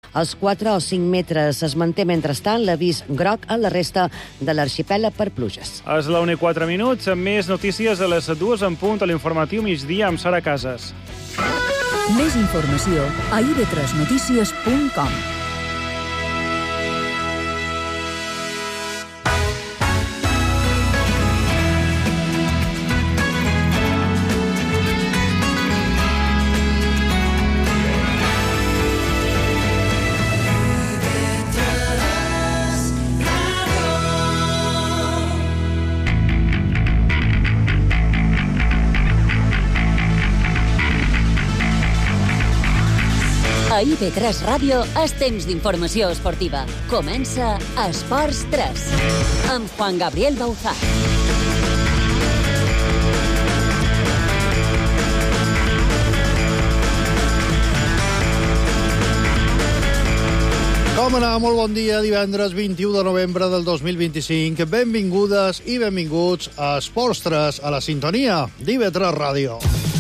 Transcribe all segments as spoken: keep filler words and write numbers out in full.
Els quatre o cinc metres es manté mentrestant l'avís groc a la resta de l'arxipèlag per pluges. És la una i quatre minuts, amb més notícies a les dues en punt a l'informatiu migdia amb Sara Casas. Més informació a i be tres notícies punt com. A i be tres Ràdio és temps d'informació esportiva. Comença Esports tres, amb Juan Gabriel Bauzá. Com anar? Molt bon dia, divendres vint-i-u de novembre del dos mil vint-i-cinc. Benvingudes i benvinguts a Esports tres, a la sintonia d'I be tres Ràdio.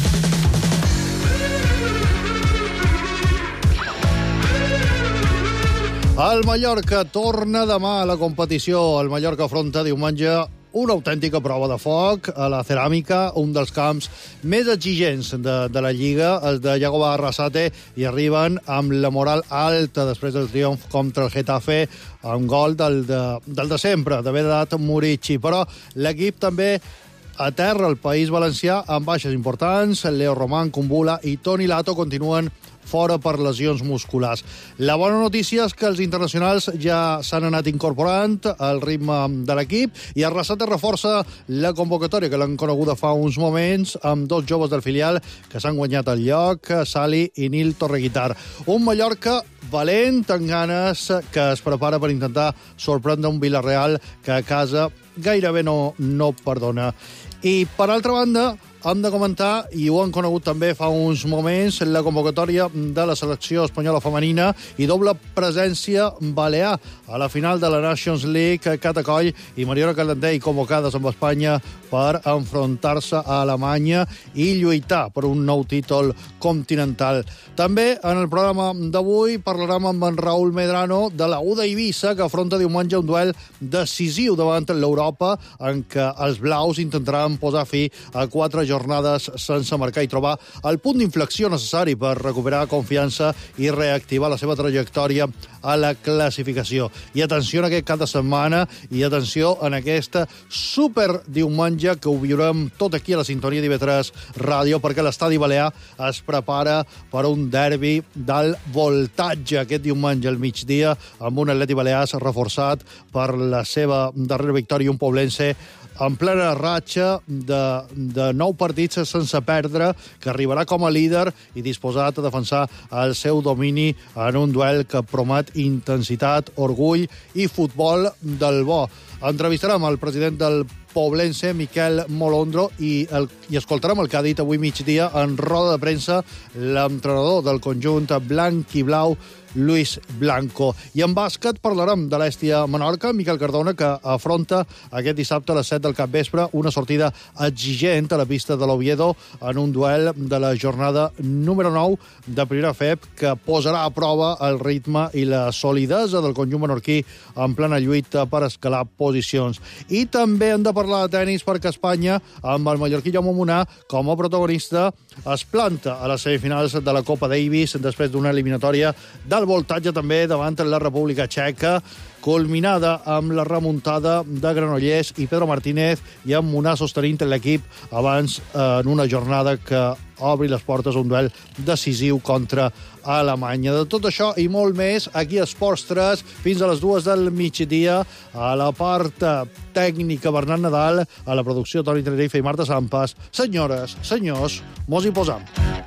El Mallorca torna demà a la competició. El Mallorca afronta diumenge una autèntica prova de foc a la Ceràmica, un dels camps més exigents de, de la Lliga, els de Yagoba Arrasate, i arriben amb la moral alta després del triomf contra el Getafe, amb gol del de, del de sempre, d'haver dat Murici. Però l'equip també aterra el País Valencià amb baixes importants. Leo Román, Kumbula i Toni Lato continuen fora per lesions musculars. La bona notícia és que els internacionals ja s'han anat incorporant al ritme de l'equip i Arrasate reforça la convocatòria que l'han coneguda fa uns moments amb dos joves del filial que s'han guanyat el lloc, Sali i Nil Torreguitar. Un Mallorca valent, amb ganes, que es prepara per intentar sorprendre un Villarreal que a casa gairebé no, no perdona. I, per altra banda, hem de comentar, i ho han conegut també fa uns moments, la convocatòria de la selecció espanyola femenina i doble presència balear a la final de la Nations League. Cata Coll i Mariona Calendei convocades amb Espanya per enfrontar-se a Alemanya i lluitar per un nou títol continental. També en el programa d'avui parlarem amb en Raúl Medrano de la U de Eivissa, que afronta diumenge un duel decisiu davant l'Europa, en què els blaus intentaran posar fi a quatre jornades sense marcar i trobar el punt d'inflexió necessari per recuperar confiança i reactivar la seva trajectòria a la classificació. I atenció en aquest cap de setmana i atenció en aquesta super diumenge que ho viurem tot aquí a la sintonia d'I be tres Ràdio, perquè l'Estadi Balear es prepara per un derbi del voltatge aquest diumenge al migdia, amb un Atleti Balears reforçat per la seva darrera victòria, un poblense en plena ratxa de, de nou partits sense perdre, que arribarà com a líder i disposat a defensar el seu domini en un duel que promet intensitat, orgull i futbol del bo. Entrevistarem el president del poblense, Miquel Molondro, i, el, i escoltarem el que ha dit avui migdia en roda de premsa l'entrenador del conjunt blanc i blau, Luis Blanco. I en bàsquet parlarem de l'Hèstia Menorca, Miquel Cardona, que afronta aquest dissabte a les set del capvespre una sortida exigent a la pista de l'Oviedo en un duel de la jornada número nou de Primera F E P, que posarà a prova el ritme i la solidesa del conjunt menorquí en plena lluita per escalar posicions. I també hem de parlar de tenis, perquè Espanya, amb el mallorquí Jaume Munar com a protagonista, es planta a les semifinals de la Copa Davis després d'una eliminatòria del voltatge també davant la República Txeca, culminada amb la remuntada de Granollers i Pedro Martínez, i amb Munar sostenint l'equip abans en una jornada que obri les portes a un duel decisiu contra Alemanya. De tot això i molt més, aquí a Esports tres, fins a les dues del migdia, a la part tècnica Bernat Nadal, a la producció Toni Tenerife i Marta Sampas. Senyores, senyors, mos hi posam.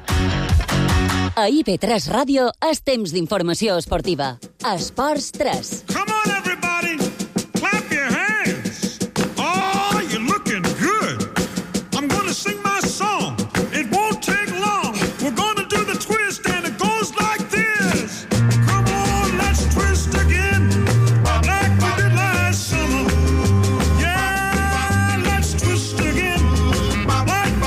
A I be tres Ràdio és temps d'informació esportiva. Esports tres. Come on, everybody! Clap your hands! Oh, you're looking good! I'm going to sing my song. It won't take long. We're going to do the twist, and it goes like this. Come on, let's twist again, like we did last summer. Yeah, let's twist again, like we did last summer.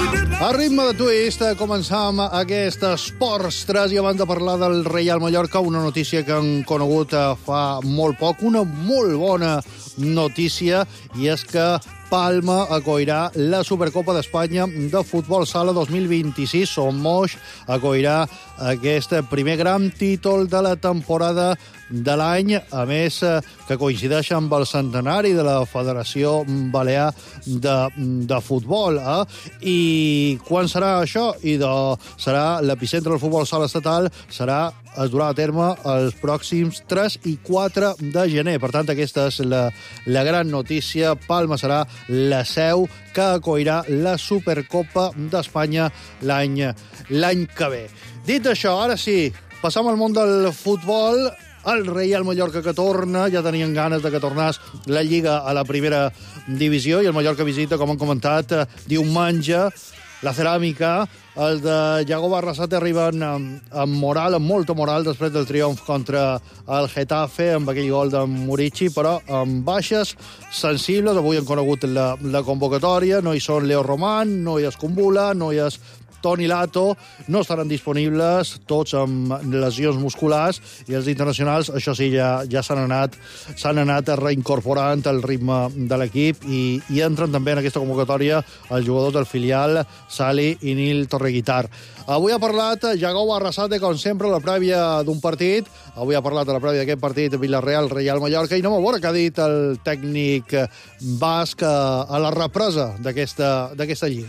A ritme de twist, començam aquest Esports tres i abans de parlar del Reial Mallorca, una notícia que han conegut fa molt poc, una molt bona notícia, i és que Palma acollirà la Supercopa d'Espanya de futbol sala dos mil vint-i-sis. Son Moix acollirà aquest primer gran títol de la temporada de l'any, a més que coincideix amb el centenari de la Federació Balear de, de Futbol. Eh? I quan serà això? I de, serà l'epicentre del futbol sala estatal, serà es durà a terme els pròxims tres i quatre de gener. Per tant, aquesta és la, la gran notícia. Palma serà la seu que acollirà la Supercopa d'Espanya l'any l'any que ve. Dit això, ara sí, passam al món del futbol. El Reial Mallorca que torna, ja tenien ganes de que tornés la Lliga a la primera divisió, i el Mallorca visita, com han comentat, diumenge la Ceràmica. Els de Yago Barrasate arriben amb, amb moral, amb molta moral, després del triomf contra el Getafe, amb aquell gol de Murici, però amb baixes sensibles. Avui han conegut la, la convocatòria, no hi són Leo Román, no hi és Kumbula, no hi és Toni Lato, no estaran disponibles, tots amb lesions musculars, i els internacionals, això sí, ja, ja s'han anat, s'han anat reincorporant al ritme de l'equip, i, i entren també en aquesta convocatòria els jugadors del filial, Sali i Nil Torreguitar. Avui ha parlat Yago Barrasate, com sempre, a la prèvia d'un partit. Avui ha parlat a la prèvia d'aquest partit Villarreal-Reial Mallorca, i no m'ho veure què ha dit el tècnic basc a la represa d'aquesta d'aquesta lliga.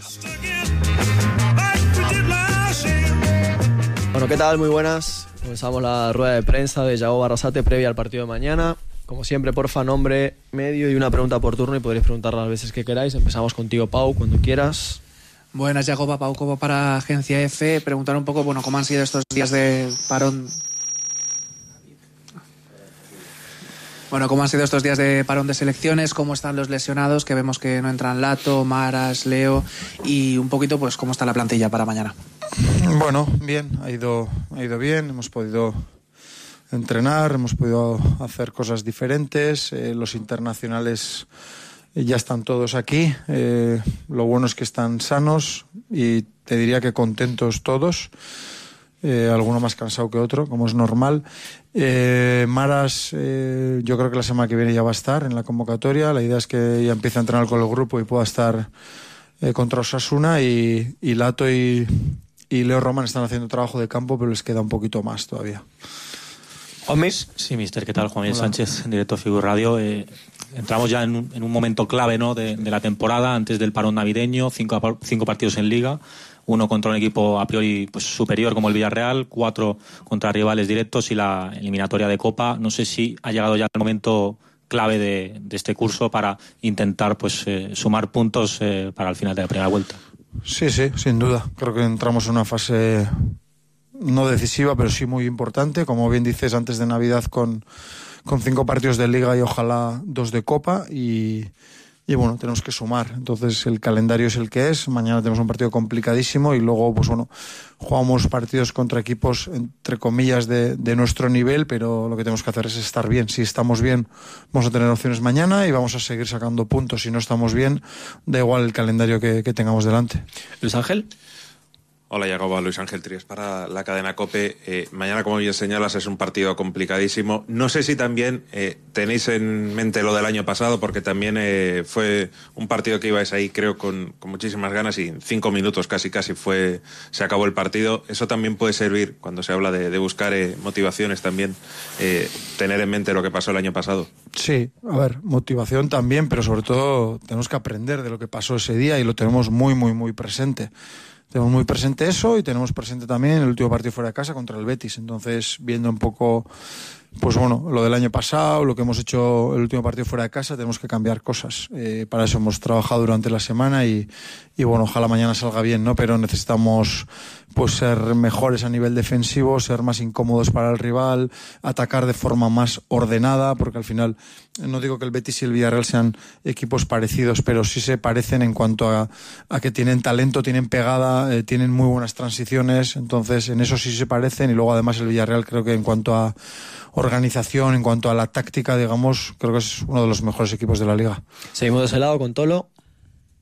Bueno, ¿qué tal? Muy buenas. Comenzamos la rueda de prensa de Yago Barrasate previa al partido de mañana. Como siempre, porfa, nombre, medio y una pregunta por turno, y podréis preguntar las veces que queráis. Empezamos contigo, Pau, cuando quieras. Buenas, Yago, Pau Cobo para Agencia F. Preguntar un poco, bueno, cómo han sido estos días de parón. Bueno, ¿cómo han sido estos días de parón de selecciones? ¿Cómo están los lesionados? Que vemos que no entran Lato, Maras, Leo, y un poquito, pues, cómo está la plantilla para mañana. Bueno, bien, ha ido, ha ido bien, hemos podido entrenar, hemos podido hacer cosas diferentes, eh, los internacionales ya están todos aquí, eh, lo bueno es que están sanos y te diría que contentos todos. Eh, alguno más cansado que otro, como es normal. Eh, Maras, eh, yo creo que la semana que viene ya va a estar en la convocatoria. La idea es que ya empiece a entrenar con el grupo y pueda estar eh, contra Osasuna, y, y Lato y, y Leo Román están haciendo trabajo de campo, pero les queda un poquito más todavía. Juanmis. Sí, mister, ¿qué tal? Juan Miguel Sánchez, en directo Figur Radio. Eh, entramos ya en un, en un momento clave, ¿no?, de, de la temporada, antes del parón navideño, cinco, cinco partidos en Liga. Uno contra un equipo a priori pues superior como el Villarreal, cuatro contra rivales directos y la eliminatoria de Copa. No sé si ha llegado ya el momento clave de, de este curso para intentar pues eh, sumar puntos eh, para el final de la primera vuelta. Sí, sí, sin duda. Creo que entramos en una fase no decisiva, pero sí muy importante. Como bien dices, antes de Navidad con, con cinco partidos de Liga y ojalá dos de Copa, y... Y bueno, tenemos que sumar. Entonces el calendario es el que es. Mañana tenemos un partido complicadísimo y luego, pues bueno, jugamos partidos contra equipos, entre comillas, de, de nuestro nivel, pero lo que tenemos que hacer es estar bien. Si estamos bien, vamos a tener opciones mañana y vamos a seguir sacando puntos. Si no estamos bien, da igual el calendario que, que tengamos delante. Luis Ángel. Hola, Yagoba, Luis Ángel Trías para la cadena COPE. Eh, mañana, como bien señalas, es un partido complicadísimo. No sé si también eh, tenéis en mente lo del año pasado, porque también eh, fue un partido que ibais ahí, creo, con, con muchísimas ganas, y en cinco minutos casi casi fue se acabó el partido. Eso también puede servir cuando se habla de, de buscar eh, motivaciones también, eh, tener en mente lo que pasó el año pasado. Sí, a ver, motivación también, pero sobre todo tenemos que aprender de lo que pasó ese día y lo tenemos muy, muy, muy presente. Tenemos muy presente eso, y tenemos presente también el último partido fuera de casa contra el Betis. Entonces, viendo un poco, pues bueno, lo del año pasado, lo que hemos hecho el último partido fuera de casa, tenemos que cambiar cosas. Eh, para eso hemos trabajado durante la semana y, y bueno, ojalá mañana salga bien, ¿no? Pero necesitamos pues ser mejores a nivel defensivo, ser más incómodos para el rival, atacar de forma más ordenada, porque al final, no digo que el Betis y el Villarreal sean equipos parecidos, pero sí se parecen en cuanto a, a que tienen talento, tienen pegada, eh, tienen muy buenas transiciones. Entonces en eso sí se parecen, y luego además el Villarreal, creo que en cuanto a organización, en cuanto a la táctica, digamos, creo que es uno de los mejores equipos de la liga. Seguimos de ese lado con Tolo.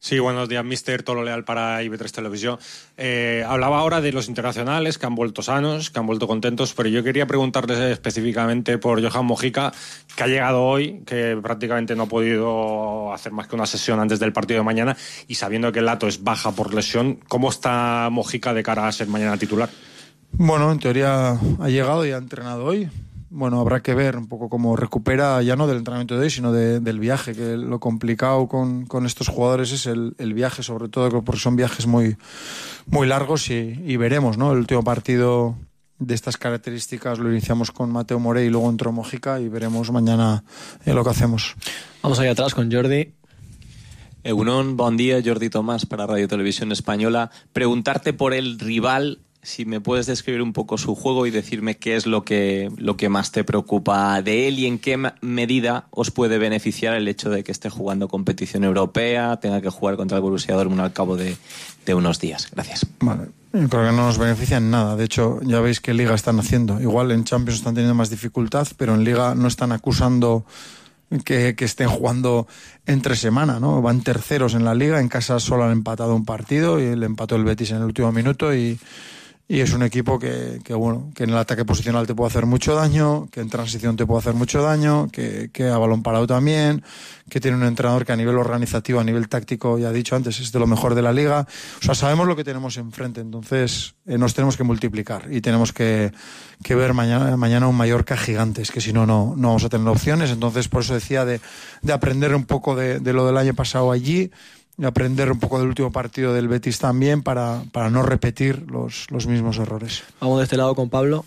Sí, buenos días, mister Tolo Leal para I B tres Televisión. Eh, hablaba ahora de los internacionales que han vuelto sanos, que han vuelto contentos, pero yo quería preguntarles específicamente por Johan Mojica, que ha llegado hoy, que prácticamente no ha podido hacer más que una sesión antes del partido de mañana, y sabiendo que Lato es baja por lesión, ¿cómo está Mojica de cara a ser mañana titular? Bueno, en teoría ha llegado y ha entrenado hoy. Bueno, habrá que ver un poco cómo recupera, ya no del entrenamiento de hoy, sino de, del viaje, que lo complicado con, con estos jugadores es el, el viaje, sobre todo porque son viajes muy, muy largos y, y veremos, ¿no? El último partido de estas características lo iniciamos con Mateo Morey y luego entró Mojica y veremos mañana eh, lo que hacemos. Vamos ahí atrás con Jordi. Egunon, buen día, Jordi Tomás para Radio Televisión Española. Preguntarte por el rival, si me puedes describir un poco su juego y decirme qué es lo que, lo que más te preocupa de él y en qué medida os puede beneficiar el hecho de que esté jugando competición europea, tenga que jugar contra el Borussia Dortmund al cabo de, de unos días. Gracias. Vale, yo creo que no nos beneficia en nada. De hecho, ya veis qué Liga están haciendo. Igual en Champions están teniendo más dificultad, pero en Liga no están acusando que, que estén jugando entre semana, ¿no? Van terceros en la Liga, en casa solo han empatado un partido y le empató el Betis en el último minuto y Y es un equipo que, que, bueno, que en el ataque posicional te puede hacer mucho daño, que en transición te puede hacer mucho daño, que, que a balón parado también, que tiene un entrenador que a nivel organizativo, a nivel táctico, ya he dicho antes, es de lo mejor de la liga. O sea, sabemos lo que tenemos enfrente, entonces eh, nos tenemos que multiplicar y tenemos que, que ver mañana, mañana un Mallorca gigantes, que si no, no no vamos a tener opciones. Entonces, por eso decía de, de aprender un poco de, de lo del año pasado allí, y aprender un poco del último partido del Betis también para, para no repetir los, los mismos errores. Vamos de este lado con Pablo.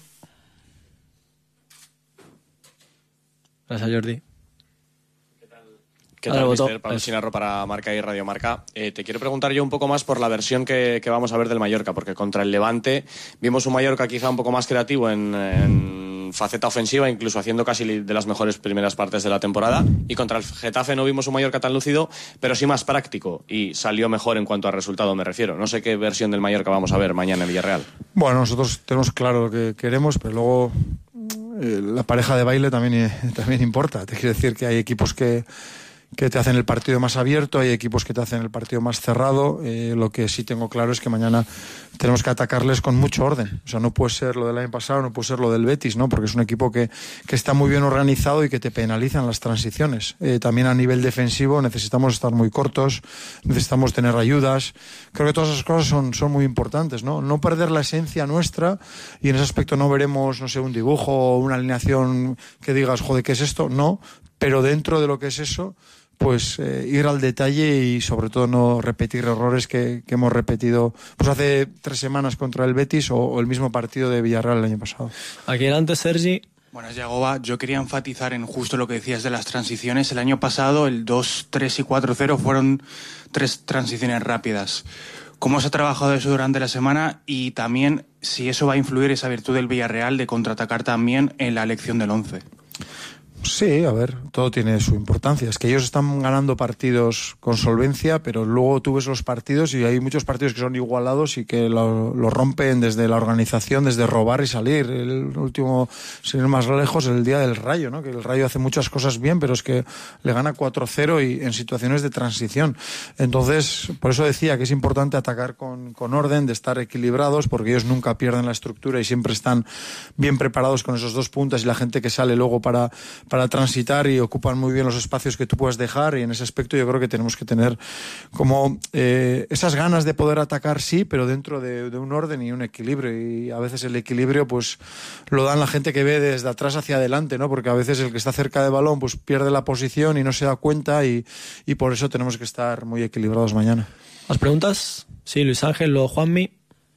Gracias, Jordi. ¿Qué tal, mister? Pablo Sinarro para Marca y Radio Marca. Eh, te quiero preguntar yo un poco más por la versión que, que vamos a ver del Mallorca, porque contra el Levante vimos un Mallorca quizá un poco más creativo en, en faceta ofensiva, incluso haciendo casi de las mejores primeras partes de la temporada, y contra el Getafe no vimos un Mallorca tan lúcido, pero sí más práctico, y salió mejor en cuanto a resultado me refiero. No sé qué versión del Mallorca vamos a ver mañana en Villarreal. Bueno, nosotros tenemos claro lo que queremos, pero luego eh, la pareja de baile también, eh, también importa. Te quiero decir que hay equipos que que te hacen el partido más abierto, hay equipos que te hacen el partido más cerrado. Eh, lo que sí tengo claro es que mañana tenemos que atacarles con mucho orden. O sea, no puede ser lo del año pasado, no puede ser lo del Betis, ¿no? Porque es un equipo que, que está muy bien organizado y que te penalizan las transiciones. Eh, también a nivel defensivo necesitamos estar muy cortos, necesitamos tener ayudas. Creo que todas esas cosas son, son muy importantes, ¿no? No perder la esencia nuestra, y en ese aspecto no veremos, no sé, un dibujo o una alineación que digas, joder, ¿qué es esto? No, pero dentro de lo que es eso, pues eh, ir al detalle y sobre todo no repetir errores que, que hemos repetido pues hace tres semanas contra el Betis o, o el mismo partido de Villarreal el año pasado. Aquí delante, Sergi. Buenas, Yagoba. Yo quería enfatizar en justo lo que decías de las transiciones. El año pasado el dos tres y cuatro cero fueron tres transiciones rápidas. ¿Cómo se ha trabajado eso durante la semana? Y también si eso va a influir esa virtud del Villarreal de contraatacar también en la elección del once. Sí, a ver, todo tiene su importancia. Es que ellos están ganando partidos con solvencia, pero luego tú ves los partidos y hay muchos partidos que son igualados y que lo, lo rompen desde la organización, desde robar y salir. El último, sin ir más lejos, el día del Rayo, ¿no? Que el Rayo hace muchas cosas bien, pero es que le gana cuatro cero y en situaciones de transición. Entonces, por eso decía que es importante atacar con, con orden, de estar equilibrados, porque ellos nunca pierden la estructura y siempre están bien preparados con esos dos puntas y la gente que sale luego para para transitar y ocupan muy bien los espacios que tú puedas dejar, y en ese aspecto yo creo que tenemos que tener como eh, esas ganas de poder atacar, sí, pero dentro de, de un orden y un equilibrio, y a veces el equilibrio pues lo dan la gente que ve desde atrás hacia adelante, ¿no? Porque a veces el que está cerca del balón pues pierde la posición y no se da cuenta, y, y por eso tenemos que estar muy equilibrados mañana. ¿Más preguntas? Sí, Luis Ángel, luego Juanmi.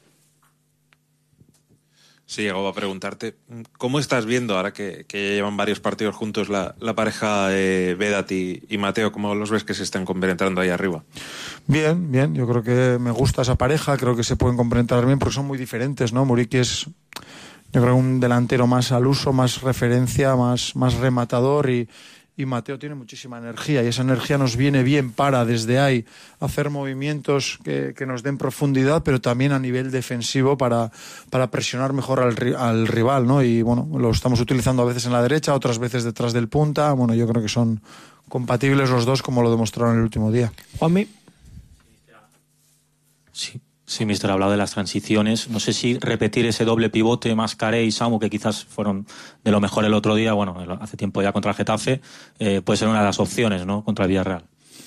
Sí, llegó a preguntarte, ¿cómo estás viendo, ahora que, que llevan varios partidos juntos, la, la pareja eh, Vedat y, y Mateo? ¿Cómo los ves que se están compenetrando ahí arriba? Bien, bien, yo creo que me gusta esa pareja, creo que se pueden compenetrar bien porque son muy diferentes, ¿no? Muriqui es, yo creo, un delantero más al uso, más referencia, más, más rematador, y Y Mateo tiene muchísima energía, y esa energía nos viene bien para, desde ahí, hacer movimientos que, que nos den profundidad, pero también a nivel defensivo para, para presionar mejor al, al rival, ¿no? Y bueno, lo estamos utilizando a veces en la derecha, otras veces detrás del punta. Bueno, yo creo que son compatibles los dos, como lo demostraron el último día. Juanmi. Sí. Sí, mister, ha hablado de las transiciones. No sé si repetir ese doble pivote, Mascaré y Samu, que quizás fueron de lo mejor el otro día, bueno, hace tiempo ya contra el Getafe, eh, puede ser una de las opciones, ¿no?, contra el Villarreal.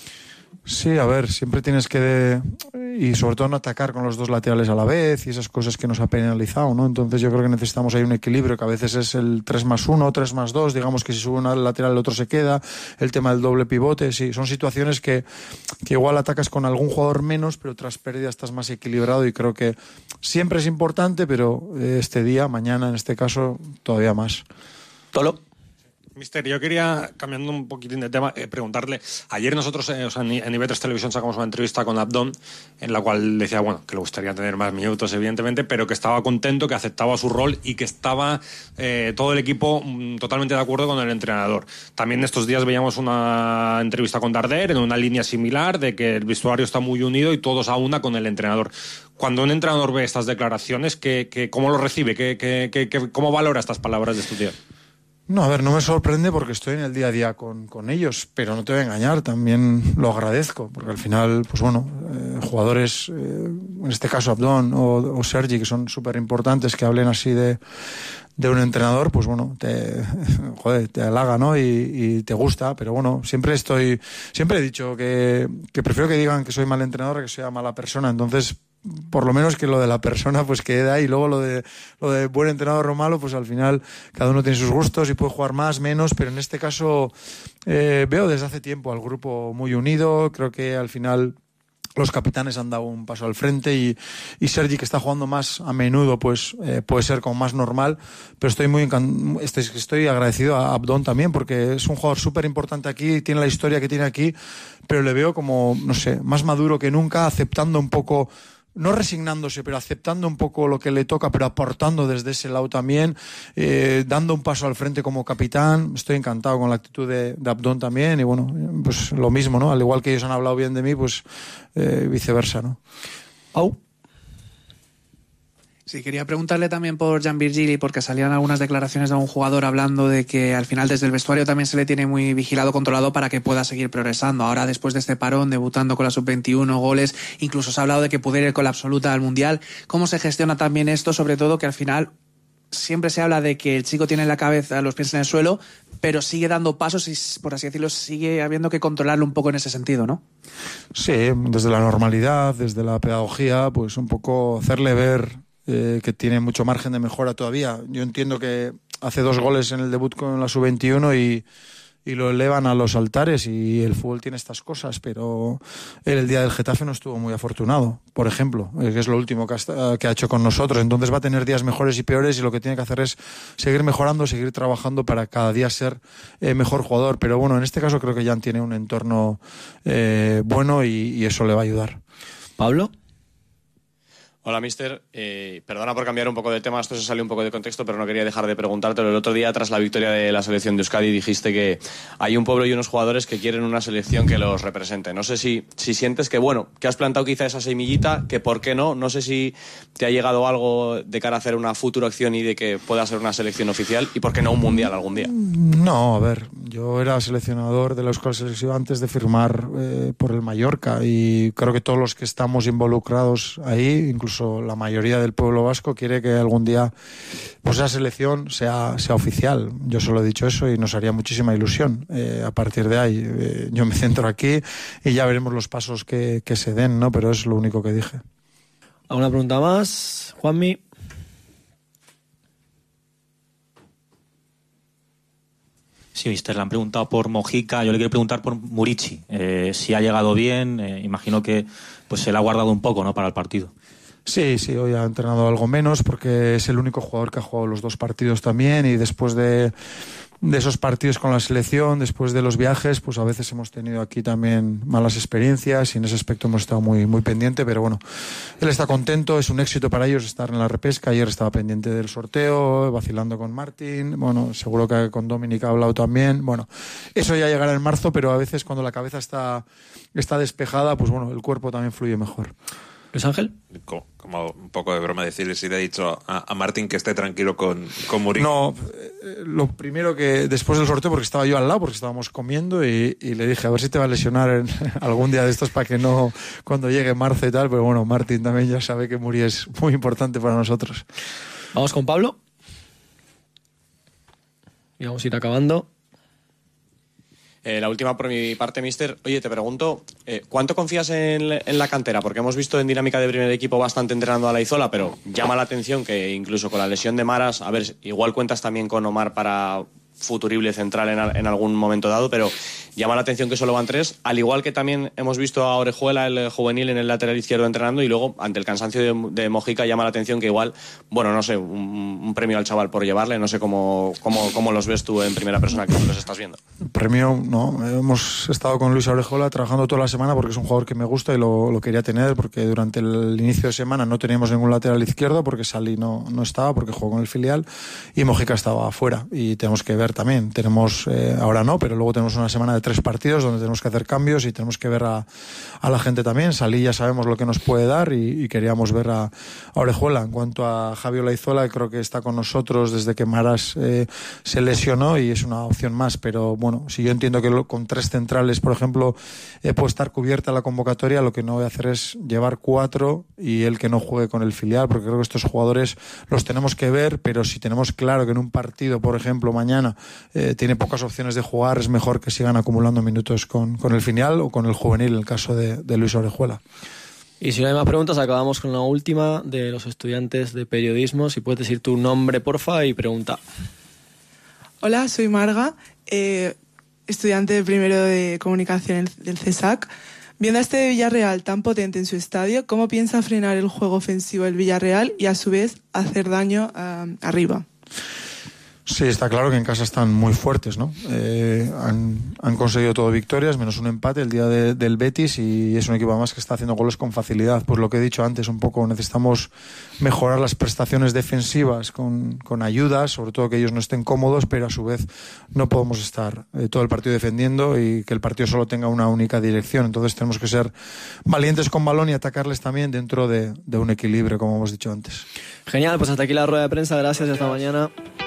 Sí, a ver, siempre tienes que... De... Y sobre todo no atacar con los dos laterales a la vez y esas cosas que nos ha penalizado, ¿no? Entonces yo creo que necesitamos ahí un equilibrio, que a veces es el tres más uno, tres más dos, digamos que si sube una lateral el otro se queda, el tema del doble pivote, sí, son situaciones que, que igual atacas con algún jugador menos, pero tras pérdida estás más equilibrado y creo que siempre es importante, pero este día, mañana en este caso, todavía más. Tolo. Mister, yo quería, cambiando un poquitín de tema, eh, preguntarle, ayer nosotros eh, o sea, en I B tres Televisión sacamos una entrevista con Abdón, en la cual decía, bueno, que le gustaría tener más minutos, evidentemente, pero que estaba contento, que aceptaba su rol y que estaba eh, todo el equipo mm, totalmente de acuerdo con el entrenador. También estos días veíamos una entrevista con Darder en una línea similar, de que el vestuario está muy unido y todos a una con el entrenador. Cuando un entrenador ve estas declaraciones, ¿qué, qué, ¿cómo lo recibe? ¿Qué, qué, qué, qué, ¿Cómo valora estas palabras de estos días? No, a ver, no me sorprende porque estoy en el día a día con, con ellos, pero no te voy a engañar, también lo agradezco, porque al final, pues bueno, eh, jugadores, eh, en este caso Abdón o, o Sergi, que son súper importantes, que hablen así de, de un entrenador, pues bueno, te, joder, te halaga, ¿no? Y, y te gusta, pero bueno, siempre estoy, siempre he dicho que, que prefiero que digan que soy mal entrenador que que sea mala persona, entonces... por lo menos que lo de la persona pues quede ahí, y luego lo de lo de buen entrenador o malo, pues al final cada uno tiene sus gustos y puede jugar más, menos, pero en este caso eh, veo desde hace tiempo al grupo muy unido, creo que al final los capitanes han dado un paso al frente y, y Sergi, que está jugando más a menudo, pues eh, puede ser como más normal, pero estoy muy encan- estoy, estoy agradecido a Abdón también, porque es un jugador súper importante aquí, tiene la historia que tiene aquí, pero le veo como, no sé, más maduro que nunca, aceptando un poco, no resignándose, pero aceptando un poco lo que le toca, pero aportando desde ese lado también, eh, dando un paso al frente como capitán. Estoy encantado con la actitud de, de Abdón también, y bueno, pues lo mismo, ¿no? Al igual que ellos han hablado bien de mí, pues eh, viceversa, ¿no? Au. Sí, quería preguntarle también por Jan Virgili, porque salían algunas declaraciones de un jugador hablando de que al final desde el vestuario también se le tiene muy vigilado, controlado para que pueda seguir progresando. Ahora, después de este parón, debutando con la sub veintiuno, goles, incluso se ha hablado de que pudiera ir con la absoluta al Mundial. ¿Cómo se gestiona también esto? Sobre todo que al final siempre se habla de que el chico tiene la cabeza, los pies en el suelo, pero sigue dando pasos y, por así decirlo, sigue habiendo que controlarlo un poco en ese sentido, ¿no? Sí, desde la normalidad, desde la pedagogía, pues un poco hacerle ver Eh, que tiene mucho margen de mejora todavía. Yo entiendo que hace dos goles en el debut con la sub veintiuno y, y lo elevan a los altares, y el fútbol tiene estas cosas, pero él el día del Getafe no estuvo muy afortunado, por ejemplo, eh, que es lo último que ha, que ha hecho con nosotros. Entonces va a tener días mejores y peores, y lo que tiene que hacer es seguir mejorando, seguir trabajando para cada día ser eh, mejor jugador. Pero bueno, en este caso creo que Jan tiene un entorno eh, bueno y, y eso le va a ayudar. ¿Pablo? Hola, mister. Eh, perdona por cambiar un poco de tema, esto se salió un poco de contexto, pero no quería dejar de preguntártelo. El otro día, tras la victoria de la selección de Euskadi, dijiste que hay un pueblo y unos jugadores que quieren una selección que los represente. No sé si, si sientes que, bueno, que has plantado quizá esa semillita, que por qué no. No sé si te ha llegado algo de cara a hacer una futura acción y de que pueda ser una selección oficial, y por qué no un mundial algún día. No, a ver, yo era seleccionador de la Euskal Selección antes de firmar eh, por el Mallorca, y creo que todos los que estamos involucrados ahí, incluso la mayoría del pueblo vasco, quiere que algún día pues esa selección sea, sea oficial. Yo solo he dicho eso y nos haría muchísima ilusión. Eh, a partir de ahí, eh, yo me centro aquí y ya veremos los pasos que, que se den, ¿no? Pero es lo único que dije. ¿Alguna pregunta más? Juanmi. Sí, mister, le han preguntado por Mojica, yo le quiero preguntar por Murici, eh, si ha llegado bien, eh, imagino que pues se le ha guardado un poco, ¿no?, para el partido. Sí, sí, hoy ha entrenado algo menos porque es el único jugador que ha jugado los dos partidos también, y después de, de esos partidos con la selección, después de los viajes, pues a veces hemos tenido aquí también malas experiencias y en ese aspecto hemos estado muy, muy pendiente, pero bueno, él está contento, es un éxito para ellos estar en la repesca. Ayer estaba pendiente del sorteo, vacilando con Martín, bueno, seguro que con Dominic ha hablado también. Bueno, eso ya llegará en marzo, pero a veces cuando la cabeza está, está despejada, pues bueno, el cuerpo también fluye mejor. Luis Ángel. Como, como un poco de broma decirle, si le he dicho a, a Martín que esté tranquilo con, con Mourinho. No, eh, lo primero que después del sorteo, porque estaba yo al lado, porque estábamos comiendo, y, y le dije, a ver si te va a lesionar en algún día de estos para que no, cuando llegue marzo y tal, pero bueno, Martín también ya sabe que Muri es muy importante para nosotros. Vamos con Pablo. Y vamos a ir acabando. Eh, la última por mi parte, mister. Oye, te pregunto, eh, ¿cuánto confías en, en la cantera? Porque hemos visto en dinámica de primer equipo bastante entrenando a la Izola, pero llama la atención que incluso con la lesión de Maras, a ver, igual cuentas también con Omar para futurible central en, en algún momento dado, pero llama la atención que solo van tres, al igual que también hemos visto a Orejuela, el juvenil, en el lateral izquierdo entrenando, y luego, ante el cansancio de, de Mojica, llama la atención que igual, bueno, no sé, un, un premio al chaval por llevarle, no sé cómo, cómo, cómo los ves tú en primera persona, que los estás viendo. Premio, no, hemos estado con Luis Orejuela trabajando toda la semana porque es un jugador que me gusta y lo, lo quería tener, porque durante el inicio de semana no teníamos ningún lateral izquierdo, porque Salí no, no estaba, porque jugó con el filial, y Mojica estaba afuera, y tenemos que ver también, tenemos, eh, ahora no, pero luego tenemos una semana de tres partidos donde tenemos que hacer cambios y tenemos que ver a, a la gente también. Salí ya sabemos lo que nos puede dar y, y queríamos ver a, a Orejuela. En cuanto a Javi Olaizola, creo que está con nosotros desde que Maras eh, se lesionó y es una opción más, pero bueno, si yo entiendo que lo, con tres centrales, por ejemplo, eh, puede estar cubierta la convocatoria, lo que no voy a hacer es llevar cuatro y el que no juegue con el filial, porque creo que estos jugadores los tenemos que ver, pero si tenemos claro que en un partido, por ejemplo, mañana eh, tiene pocas opciones de jugar, es mejor que sigan acumulando minutos con, con el filial o con el juvenil, en el caso de, de Luis Orejuela. Y si no hay más preguntas, acabamos con la última de los estudiantes de periodismo. Si puedes decir tu nombre, porfa, y pregunta. Hola, soy Marga, eh, estudiante de primero de comunicación del CESAC. Viendo a este Villarreal tan potente en su estadio, ¿cómo piensa frenar el juego ofensivo del Villarreal y a su vez hacer daño uh, arriba? Sí, está claro que en casa están muy fuertes, ¿no? Eh, han, han conseguido todo victorias, menos un empate el día de, del Betis, y es un equipo además que está haciendo goles con facilidad. Pues lo que he dicho antes, un poco necesitamos mejorar las prestaciones defensivas con, con ayudas, sobre todo que ellos no estén cómodos, pero a su vez no podemos estar eh, todo el partido defendiendo y que el partido solo tenga una única dirección. Entonces tenemos que ser valientes con balón y atacarles también dentro de, de un equilibrio, como hemos dicho antes. Genial, pues hasta aquí la rueda de prensa. Gracias y hasta mañana.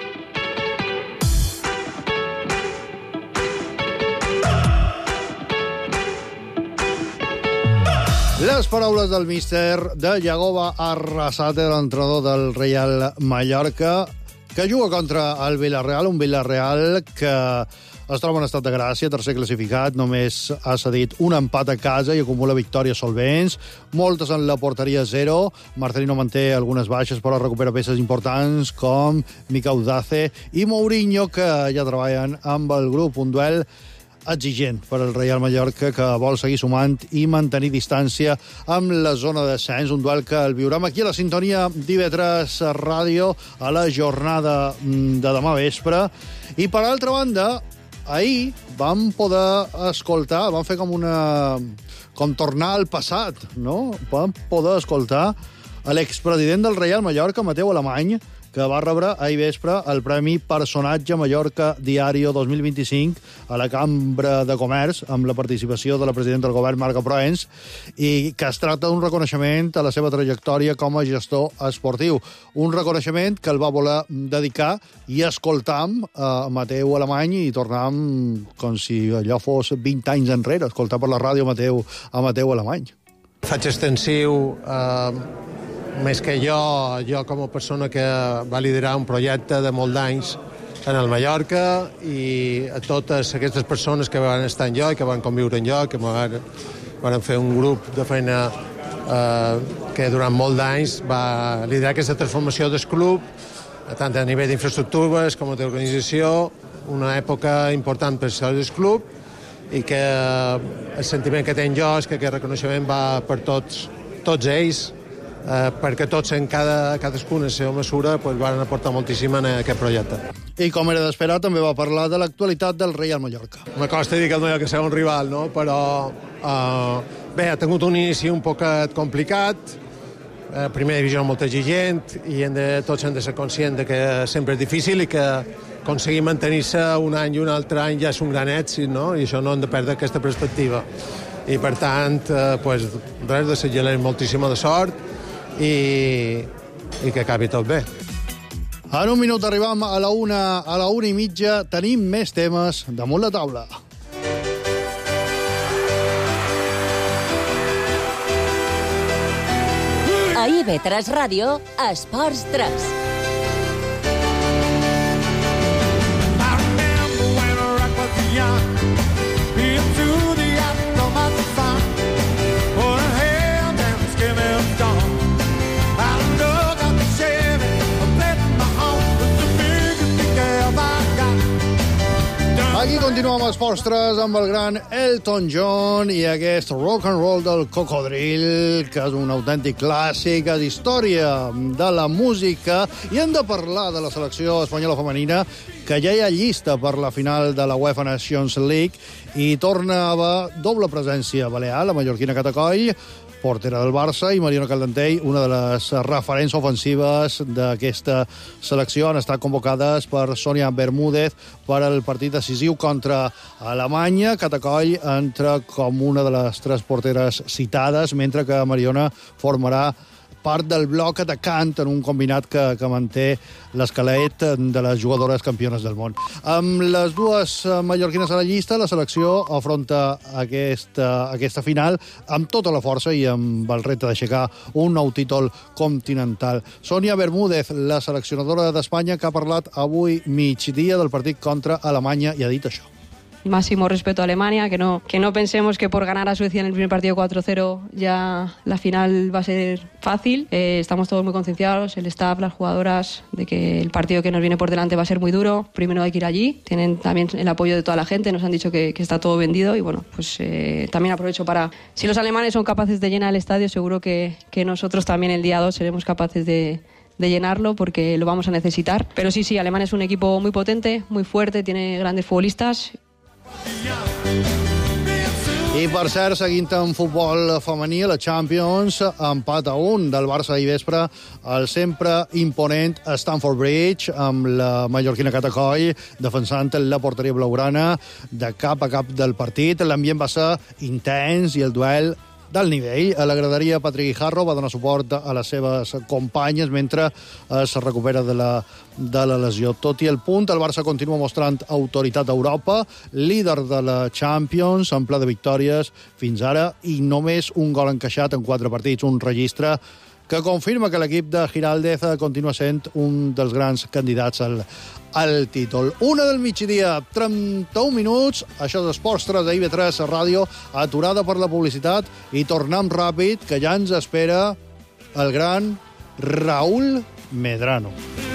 Les paraules del míster de Yagoba Arrasate, l'entrenador del Real Mallorca, que juga contra el Villarreal, un Villarreal que es troba en estat de gràcia, tercer classificat, només ha cedit un empat a casa i acumula victòries solvents, moltes en la porteria zero. Marcelino manté algunes baixes, però recupera peces importants com Miquel Dace i Mourinho, que ja treballen amb el grup. Un duel exigent per al Real Mallorca, que vol seguir sumant i mantenir distància amb la zona de descens. Un duel que el viurem aquí a la sintonia d'I V tres Ràdio a la jornada de demà vespre. I per altra banda, ahir vam poder escoltar, vam fer com una... com tornar al passat, no? Vam poder escoltar l'expresident del Real Mallorca, Mateu Alemany, que va rebre ahir vespre el Premi Personatge Mallorca Diario dos mil vint-i-cinc a la Cambra de Comerç, amb la participació de la presidenta del govern, Marga Proens, i que es tracta d'un reconeixement a la seva trajectòria com a gestor esportiu. Un reconeixement que el va voler dedicar i escoltam a Mateu Alemany i tornam com si allò fos vint anys enrere, escoltar per la ràdio Mateu, a Mateu Alemany. Faig extensiu... Eh... més que jo, jo com a persona que va liderar un projecte de molt d'anys en el Mallorca, i a totes aquestes persones que van estar en jo i que van conviure en jo, que van, van fer un grup de feina eh, que durant molt d'anys va liderar aquesta transformació del club, tant a nivell d'infraestructures com d'organització, una època important per al club, i que el sentiment que tenc jo és que aquest reconeixement va per tots, tots ells, Eh, perquè tots en cada, cadascuna en la seva mesura pues, van aportar moltíssim en aquest projecte. I com era d'esperar, també va parlar de l'actualitat del Real Mallorca. Me costa dir que el Mallorca sigui un rival, no? Però eh, bé, ha tingut un inici un poquet complicat, eh, primera divisió molt exigent, i hem de, tots hem de ser conscients de que sempre és difícil i que aconseguir mantenir-se un any i un altre any ja és un gran èxit, no? I això no hem de perdre aquesta perspectiva. i per tant, eh, pues, res, desitjar-li moltíssima de sort i, i que acabi tot bé. En un minut arribam a la una, a la una i mitja. Tenim més temes damunt la taula. A I V tres Ràdio, Esports tres. Aquí continuem els postres amb el gran Elton John i aquest rock and roll del cocodril, que és un autèntic clàssic, és història de la música, i hem de parlar de la selecció espanyola femenina, que ja hi ha llista per la final de la UEFA Nations League i torna a haver doble presència balear, la mallorquina Cata Coll, portera del Barça, i Mariona Caldentell, una de les referents ofensives d'aquesta selecció. Han estat convocades per Sònia Bermúdez per al partit decisiu contra Alemanya. Cata Coll entra com una de les tres porteres citades, mentre que Mariona formarà part del bloc atacant en un combinat que, que manté l'esquelet de les jugadores campiones del món. Amb les dues mallorquines a la llista, la selecció afronta aquesta, aquesta final amb tota la força i amb el repte d'aixecar un nou títol continental. Sònia Bermúdez, la seleccionadora d'Espanya, que ha parlat avui migdia del partit contra Alemanya, i ha dit això. Máximo respeto a Alemania, que no, que no pensemos que por ganar a Suecia en el primer partido cuatro cero ya la final va a ser fácil. Eh, estamos todos muy concienciados, el staff, las jugadoras, de que el partido que nos viene por delante va a ser muy duro. Primero hay que ir allí, tienen también el apoyo de toda la gente, nos han dicho que, que está todo vendido y bueno, pues eh, también aprovecho para... Si los alemanes son capaces de llenar el estadio, seguro que, que nosotros también el día dos seremos capaces de... de llenarlo porque lo vamos a necesitar. Pero sí, sí, Alemania es un equipo muy potente, muy fuerte, tiene grandes futbolistas. I per cert, seguint en futbol femení, la Champions, empat a un del Barça ahir vespre al sempre imponent Stamford Bridge, amb la mallorquina Cata Coll defensant la porteria blaugrana de cap a cap del partit. L'ambient va ser intens i el duel del nivell. A la graderia, Patrick Guijarro va donar suport a les seves companyes mentre es recupera de la, de la lesió. Tot i el punt, el Barça continua mostrant autoritat a Europa, líder de la Champions, en ple de victòries fins ara, i només un gol encaixat en quatre partits, un registre que confirma que l'equip de Giraldez continua sent un dels grans candidats al, al títol. Una del migdia, trenta-un minuts, això és Esports tres a I V tres Ràdio, aturada per la publicitat, i tornem ràpid, que ja ens espera el gran Raúl Medrano.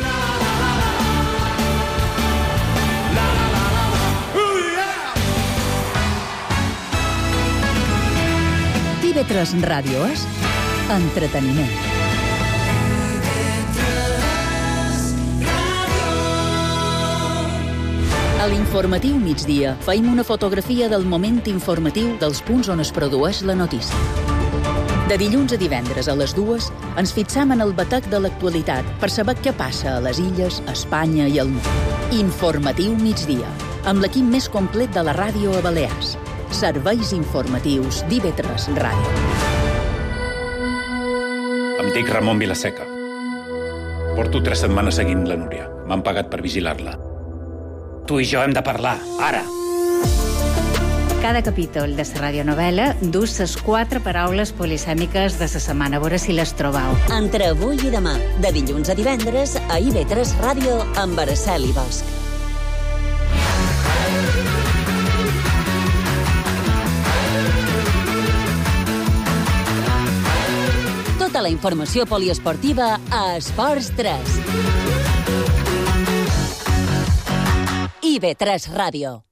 I V tres Ràdio és entreteniment. A l'informatiu migdia feim una fotografia del moment informatiu dels punts on es produeix la notícia. De dilluns a divendres a les dues ens fixam en el batec de l'actualitat per saber què passa a les illes, a Espanya i al món. Informatiu migdia, amb l'equip més complet de la ràdio a Balears. Serveis informatius d'I V tres Ràdio. Em dic Ramon Vilaseca. Porto tres setmanes seguint la Núria. M'han pagat per vigilar-la. Tu i jo hem de parlar, ara. Cada capítol de la radionovela dus les quatre paraules polisèmiques de la setmana. A veure si les trobau. Entre avui i demà, de dilluns a divendres, a I V tres Ràdio amb Araceli Bosch. Tota la informació poliesportiva a Esports tres. I V tres Ràdio.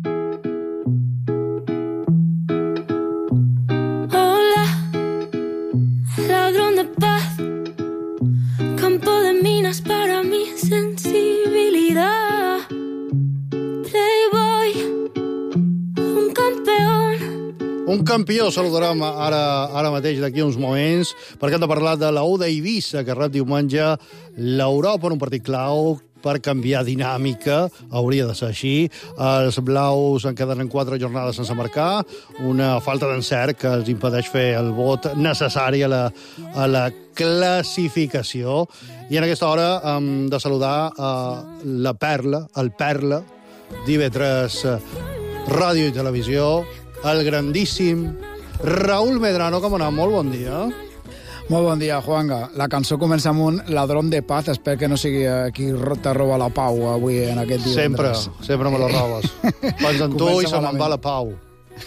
Hola, ladrón de paz, campo de minas para mi sensibilidad. Playboy, un campeón. Un campió saludarem ara, ara mateix, d'aquí uns moments, perquè hem de parlar de la U d'Eivissa, que rep diumenge l'Europa en un partit clau per canviar dinàmica, hauria de ser així. Els blaus en queden en quatre jornades sense marcar, una falta d'encert que els impedeix fer el vot necessari a la, a la classificació. I en aquesta hora hem de saludar a la Perla, el Perla, d'I V tres Ràdio i Televisió, el grandíssim Raúl Medrano. Com anà? Molt bon dia. Molt bon dia, Juanga. La cançó comença amb un ladrón de paz. Espero que no sigui qui te roba la pau avui en aquest divendres. Sempre, sempre me la robes. Pons en tu i se me'n va la pau.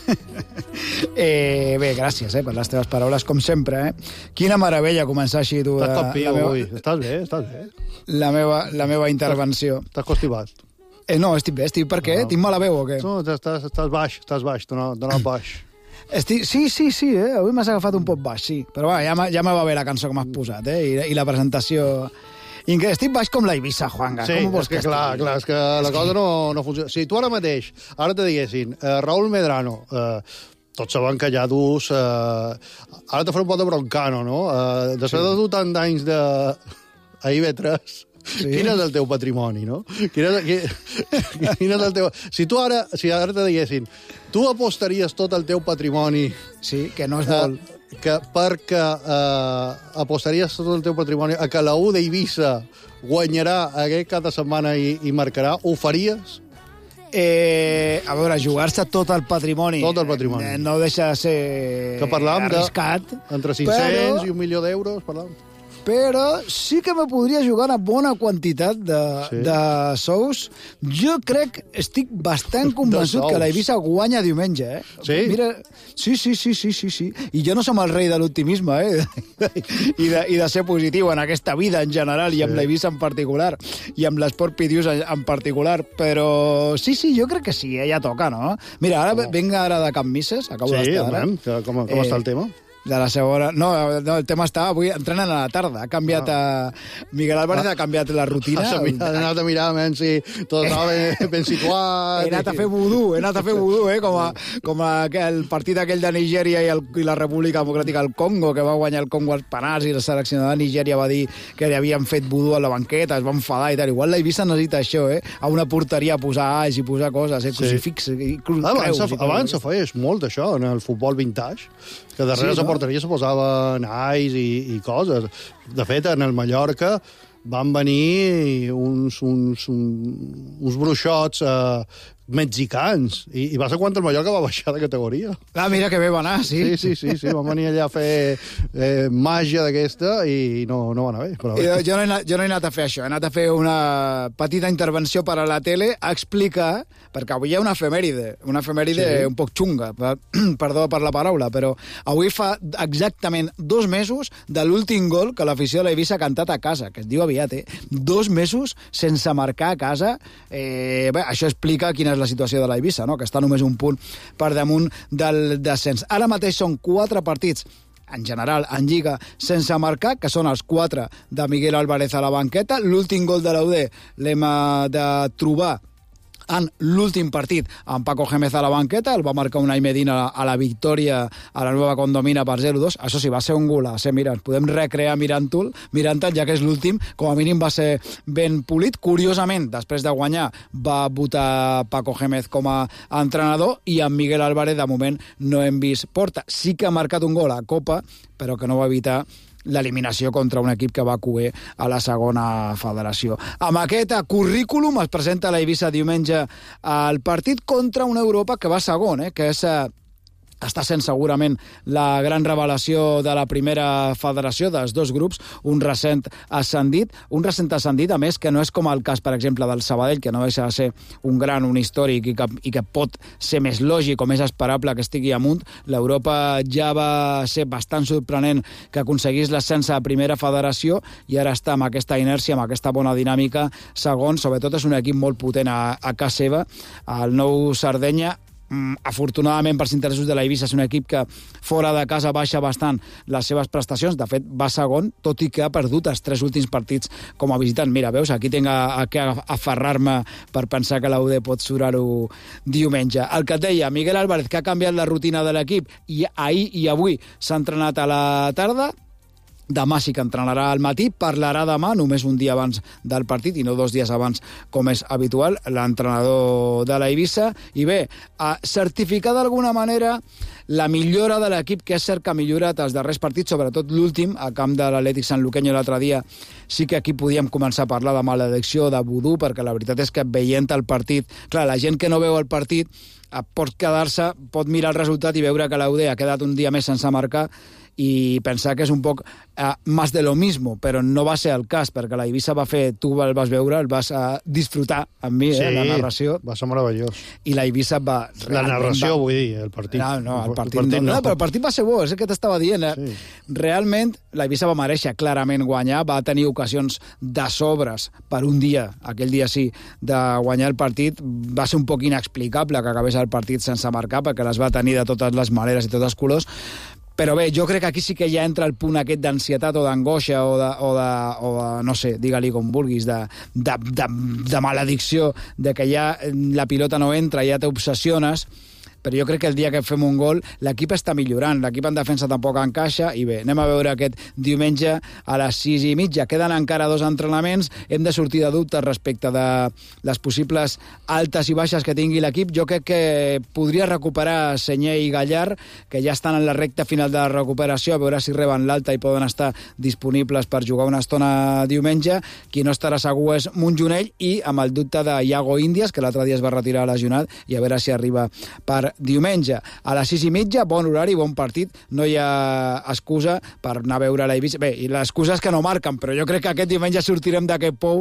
eh, bé, gràcies eh, per les teves paraules, com sempre. Eh? Quina meravella començar així, tu. Estàs tot piu, meva... avui. Estàs bé, estàs bé. La meva, la meva intervenció. T'has constipat? Eh, no, estic bé, estic per què? No. Tinc mala veu o què? No, estàs, estàs baix, estàs baix, t'ha baix. Estic... Sí, sí, sí, eh? Avui m'has agafat un poc baix, sí. Però va, ja, ja me va bé la cançó que m'has posat, eh? I, i la presentació... Incre... Estic baix com la Eivissa, Juanga. Sí, com vols és que, que clar, estigui? clar, és que la cosa no, no funciona. Si tu ara mateix, ara te diguessin, eh, Raúl Medrano, eh, tots saben que ja dus... Eh, ara te faré un pot de broncano, no? Eh, després sí. de dur tant d'anys de... a I V tres... Sí. Quin és el teu patrimoni, no? Quin és, quin, quin és el teu... Si tu ara, si ara te diguessin, tu apostaries tot el teu patrimoni... Sí, que no és molt... Eh, que perquè eh, apostaries tot el teu patrimoni a que la U d'Eivissa guanyarà aquest cap de setmana i, i marcarà, ho faries? Eh, a veure, jugar-se tot el patrimoni... Tot el patrimoni. Eh, no deixa de ser que parlàvem arriscat. De, entre cinc-cents però... i un milió d'euros, parlàvem. Però sí que me podria jugar una bona quantitat de, sí. de sous. Jo crec, estic bastant convençut que la Eivissa guanya diumenge, eh? Sí? Mira, sí, sí, sí, sí, sí, sí. I jo no som el rei de l'optimisme, eh? I de, I de ser positiu en aquesta vida en general, i amb sí. la Eivissa en particular, i amb l'Esport Pidius en, en particular, però sí, sí, jo crec que sí, eh? Ja toca, no? Mira, ara oh. venga ara de Camp Misses, acabo sí, d'estar ara. Sí, com, com eh, està el tema? De la segona... No, no, el tema està avui entrenen a la tarda. Ha canviat a... Miguel Álvarez ah. ha canviat la rutina. Has anat a mirar, men, si tot estava ben, ben situat. He anat a fer vudú, he anat a fer vudú, eh? Com, a, com a, el partit aquell de Nigèria i, el, i la República Democràtica del Congo, que va guanyar el Congo als penals i el seleccionador de Nigèria va dir que li havien fet vudú a la banqueta, es va enfadar i tal. Igual la Eivissa necessita això, eh? A una porteria posar alls i posar coses, eh? Crucifix i cru, abans, creus. Abans se feia molt això en el futbol vintage, que darrere sí, no? la porteria se posava nais i, i coses. De fet, en el Mallorca van venir uns, uns, uns, uns bruixots eh, mexicans, I, i va ser quan el Mallorca va baixar de categoria. Ah, mira que bé va anar, sí. Sí, sí, sí, sí. Van venir allà a fer eh, màgia d'aquesta i no, no va anar bé. Però bé. Jo, no he anat, jo no he anat a fer això, he anat a fer una petita intervenció per a la tele a explicar, perquè avui hi ha una efemèride, una efemèride sí. un poc xunga, per, perdó per la paraula, però avui fa exactament dos mesos de l'últim gol que l'afició de l'Eivissa ha cantat a casa, que es diu aviat, eh? Dos mesos sense marcar a casa. Eh, bé, això explica quina és la situació de l'Eivissa, no? Que està només un punt per damunt del descens. Ara mateix són quatre partits en general, en Lliga, sense marcar, que són els quatre de Miguel Álvarez a la banqueta. L'últim gol de l'U D l'hem de trobar en l'últim partit amb Paco Gémez a la banqueta, el va marcar Unai Medina a la victòria a la Nueva Condomina per zero dos. Això sí, va ser un golaç, eh? Mira, ens podem recrear mirant-ho, mirant-ho, ja que és l'últim, com a mínim va ser ben polit. Curiosament, després de guanyar, va votar Paco Gémez com a entrenador i amb Miguel Álvarez, de moment, no hem vist porta. Sí que ha marcat un gol a Copa, però que no va evitar l'eliminació contra un equip que va cuer a la segona federació. Amb aquest currículum es presenta l'Eivissa diumenge al partit contra una Europa que va segon, eh? que és... Eh, està sent segurament la gran revelació de la primera federació dels dos grups, un recent ascendit, un recent ascendit, a més, que no és com el cas, per exemple, del Sabadell, que no deixa de ser un gran, un històric, i que, i que pot ser més lògic o més esperable que estigui amunt. L'Europa ja va ser bastant sorprenent que aconseguís l'ascens a primera federació i ara està amb aquesta inèrcia, amb aquesta bona dinàmica, segon. Sobretot és un equip molt potent a, a casa seva. El nou Sardenya, afortunadament pels interessos de l'Eivissa, és un equip que fora de casa baixa bastant les seves prestacions. De fet, va segon, tot i que ha perdut els tres últims partits com a visitant. Mira, veus, aquí tinc a, a què aferrar-me per pensar que l'U D pot surar-ho diumenge. El que et deia, Miguel Álvarez, que ha canviat la rutina de l'equip i ahir i avui s'ha entrenat a la tarda, Demà sí que entrenarà al matí, parlarà demà, només un dia abans del partit i no dos dies abans, com és habitual, l'entrenador de la Eivissa. I bé, a certificar d'alguna manera la millora de l'equip, que és cert que ha millorat els darrers partits, sobretot l'últim, a camp de l'Atlètic Sanluqueño l'altre dia. Sí que aquí podíem començar a parlar de maledicció, de vudú, perquè la veritat és que veient el partit... Clar, la gent que no veu el partit pot quedar-se, pot mirar el resultat i veure que l'U D ha quedat un dia més sense marcar i pensar que és un poc uh, más de lo mismo, però no va ser el cas, perquè la Eivissa va fer, tu el vas veure, el vas uh, disfrutar amb mi, sí, eh, la narració. Va ser meravellós. I la Eivissa va... La narració, va... vull dir, el partit. No, no, el partit, el partit no. no. no. Però el partit va ser bo, és el que t'estava dient. Eh? Sí. Realment, la Eivissa va mereixer clarament guanyar, va tenir ocasions de sobres per un dia, aquell dia sí, de guanyar el partit. Va ser un poc inexplicable que acabés el partit sense marcar, perquè les va tenir de totes les maneres i tots els colors. Però bé, jo crec que aquí sí que ja entra el punt aquest d'ansietat o d'angoixa o de, o de, o de no sé, digue-li com vulguis, de, de, de, de maledicció, de que ja la pilota no entra, ja t'obsessiones. Però jo crec que el dia que fem un gol l'equip està millorant, l'equip en defensa tampoc encaixa i bé, anem a veure aquest diumenge a les sis i mitja. Queden encara dos entrenaments, hem de sortir de dubtes respecte de les possibles altes i baixes que tingui l'equip. Jo crec que podria recuperar Senyer i Gallar, que ja estan en la recta final de la recuperació, a veure si reben l'alta i poden estar disponibles per jugar una estona diumenge. Qui no estarà segur és Montjonell i amb el dubte de Iago Índies, que l'altre dia es va retirar lesionat, i a veure si arriba per diumenge. A les sis i mitja, bon horari, bon partit, no hi ha excusa per anar a veure la Eivissa. Bé, i l'excusa és que no marquen, però jo crec que aquest diumenge sortirem d'aquest pou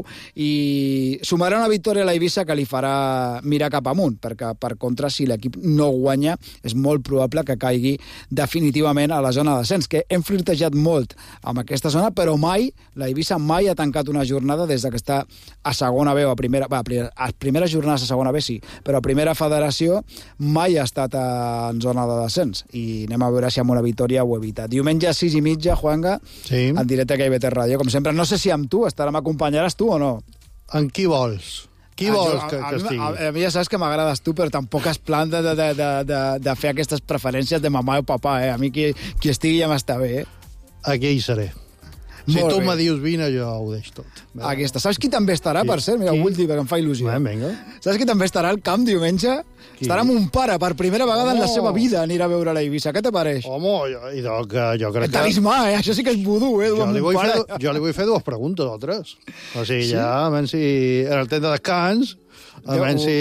i sumarà una victòria a la Eivissa que li farà mirar cap amunt, perquè per contra, si l'equip no guanya, és molt probable que caigui definitivament a la zona de descens, que hem flirtejat molt amb aquesta zona, però mai, la Eivissa mai ha tancat una jornada des que està a segona B o a primera... Va, a primeres jornades a segona B sí, però a primera federació mai ha estat en zona de descens i anem a veure si amb una victòria ho evita. Diumenge a sis i mitja, Juanga, sí. En directe a I B T Ràdio, com sempre. No sé si amb tu, estarà, m'acompanyaràs tu o no? En qui vols? Qui ah, vols jo, que, a, que a, estigui? A, a, a mi ja saps que m'agrades tu, però tampoc es planta de, de, de, de, de fer aquestes preferències de mamà o papà, eh? A mi qui, qui estigui ja m'està bé, eh? Aquí hi seré. Si tu me dius vine, jo ho deix tot. Aquí està. Saps qui també estarà, qui? Per cert? Mira, ho vull dir, perquè em fa il·lusió. Ben, venga. Saps qui també estarà al camp diumenge? Qui? Estarà amb un pare, per primera vegada oh. en la seva vida anirà a veure la Eivissa. Què te pareix? Home, jo, jo, jo crec que... Talismà, eh? Això sí que és vudú, eh? Jo li, vull fer, jo li vull fer dues preguntes o tres. O sigui, sí? Ja, a veure si en el temps de descans... A veure si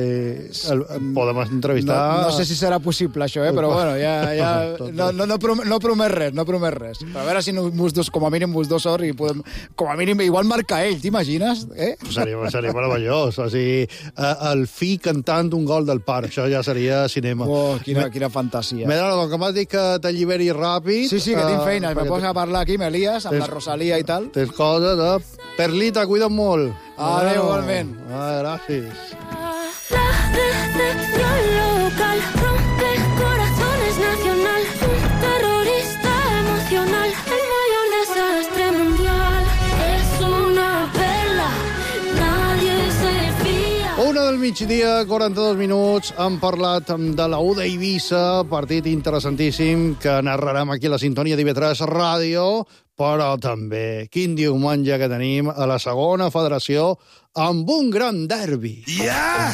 el, el podem entrevistar... No, no sé si serà possible, això, eh? Però bueno, ja... ja no, no, no, promet, no promet res, no promet res. Però a veure si no, vos dos, com a mínim vos dos sort i podem... Com a mínim, igual marca ell, t'imagines? Eh? Seria, seria meravellós. O sigui, el fill cantant un gol del pare, això ja seria cinema. Oh, quina, quina fantasia. Medrano, com que m'has dit que t'alliberis ràpid... Sí, sí, que tinc feina. Uh, me pots a parlar aquí, m'Elias, amb tens, la Rosalia i tal. Tens coses, eh? Perlita, cuida't molt. Adéu, igualment. Ah, gràcies. La decepción local rompe corazones nacional. Un terrorista emocional, el mayor desastre mundial. Es una perla, nadie se fía. Una del migdia, quaranta-dos minuts, hem parlat de la U D Eivissa, partit interessantíssim que narrarem aquí a la sintonia d'I B tres Ràdio, però també quin diumenge que tenim a la segona federació amb un gran derbi. Yeah!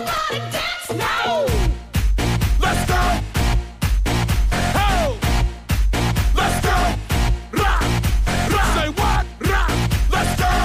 Let's go! Ho! Let's go! Rock! Rock! Say what? Rock! Let's go!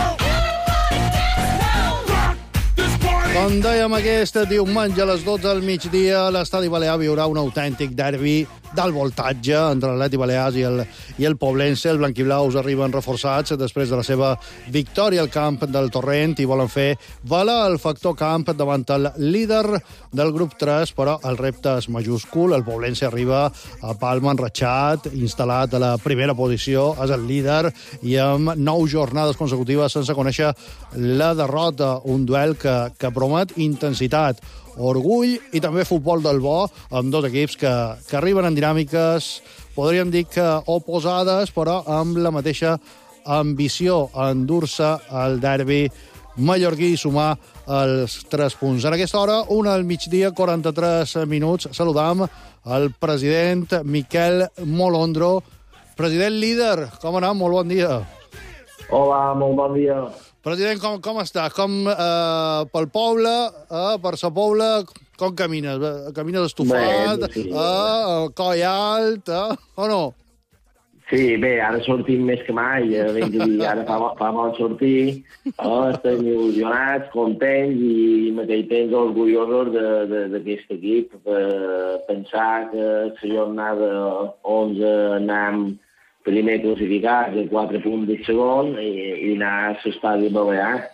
Rock this party! Com dèiem, aquest diumenge a les dotze del migdia l'Estadi Balear viurà un autèntic derbi del voltatge entre l'Atleti Balears i el, i el Poblense. Els blanquiblaus arriben reforçats després de la seva victòria al camp del Torrent i volen fer valer el factor camp davant el líder del grup tres, però el repte és majúscul. El Poblense arriba a Palma enratxat, instal·lat a la primera posició, és el líder i amb nou jornades consecutives sense conèixer la derrota. Un duel que, que promet intensitat, orgull i també futbol del bo, amb dos equips que, que arriben en dinàmiques, podríem dir que oposades, però amb la mateixa ambició a endur-se al derbi mallorquí i sumar els tres punts. En aquesta hora, una del migdia, quaranta-tres minuts, saludam el president Miquel Molondro, President líder, com anem? Molt bon dia. Hola, molt bon dia. President, com, com estàs? Com eh, pel poble, eh, per sa poble, com camines? Camines estufat, Bé, sí. eh, el coll alt, eh, o no? Sí, bé, ara sortim més que mai, eh, vinc a dir, ara fa, fa molt sortir, eh, estem il·lusionats, contents i mateix temps orgullosos d'aquest equip. Eh, pensar que la jornada onze anem primer classificat, de quatre punts de segon, i, i anar a l'estadi Balear.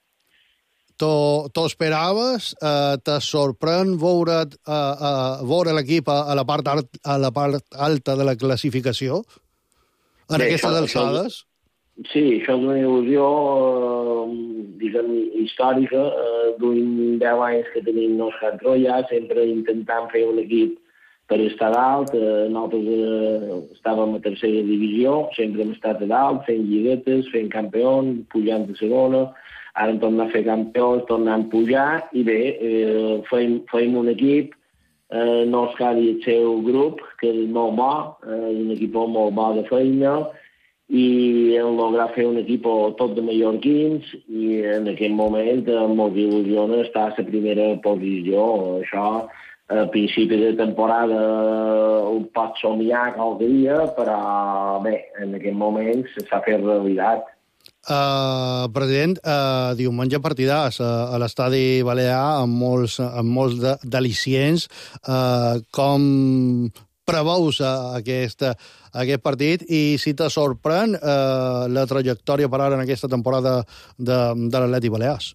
T'ho esperaves? Eh, te sorprèn veure, eh, eh, veure l'equip a, a, la part art, a la part alta de la classificació? En Bé, aquestes això, alçades? Això, sí, això és una il·lusió, eh, diguem, històrica. Eh, Duim deu anys que tenim Òscar Troia, sempre intentant fer un equip per estar dalt. Eh, nosaltres eh, estàvem a tercera divisió, sempre hem estat a dalt, fent lliguetes, fent campions, pujant a segona. Ara hem tornat a fer campions, tornant a pujar, i bé, eh, fem, fem un equip. Eh, Òscar i el seu grup, que és molt bo, eh, un equip molt bo de feina, i hem lograt fer un equip tot de mallorquins, i en aquest moment amb molta il·lusió està a la primera posició. Això, a principi de temporada, ho pot somiar qualque dia, però bé, en aquest moment s'ha fet realitat. Uh, president, uh, diumenge partidàs uh, a l'estadi Balear amb molts, amb molts de, d'al·licients. Uh, com preveus uh, aquest, aquest partit i si te sorprèn uh, la trajectòria per ara en aquesta temporada de, de l'Atlètic Balears?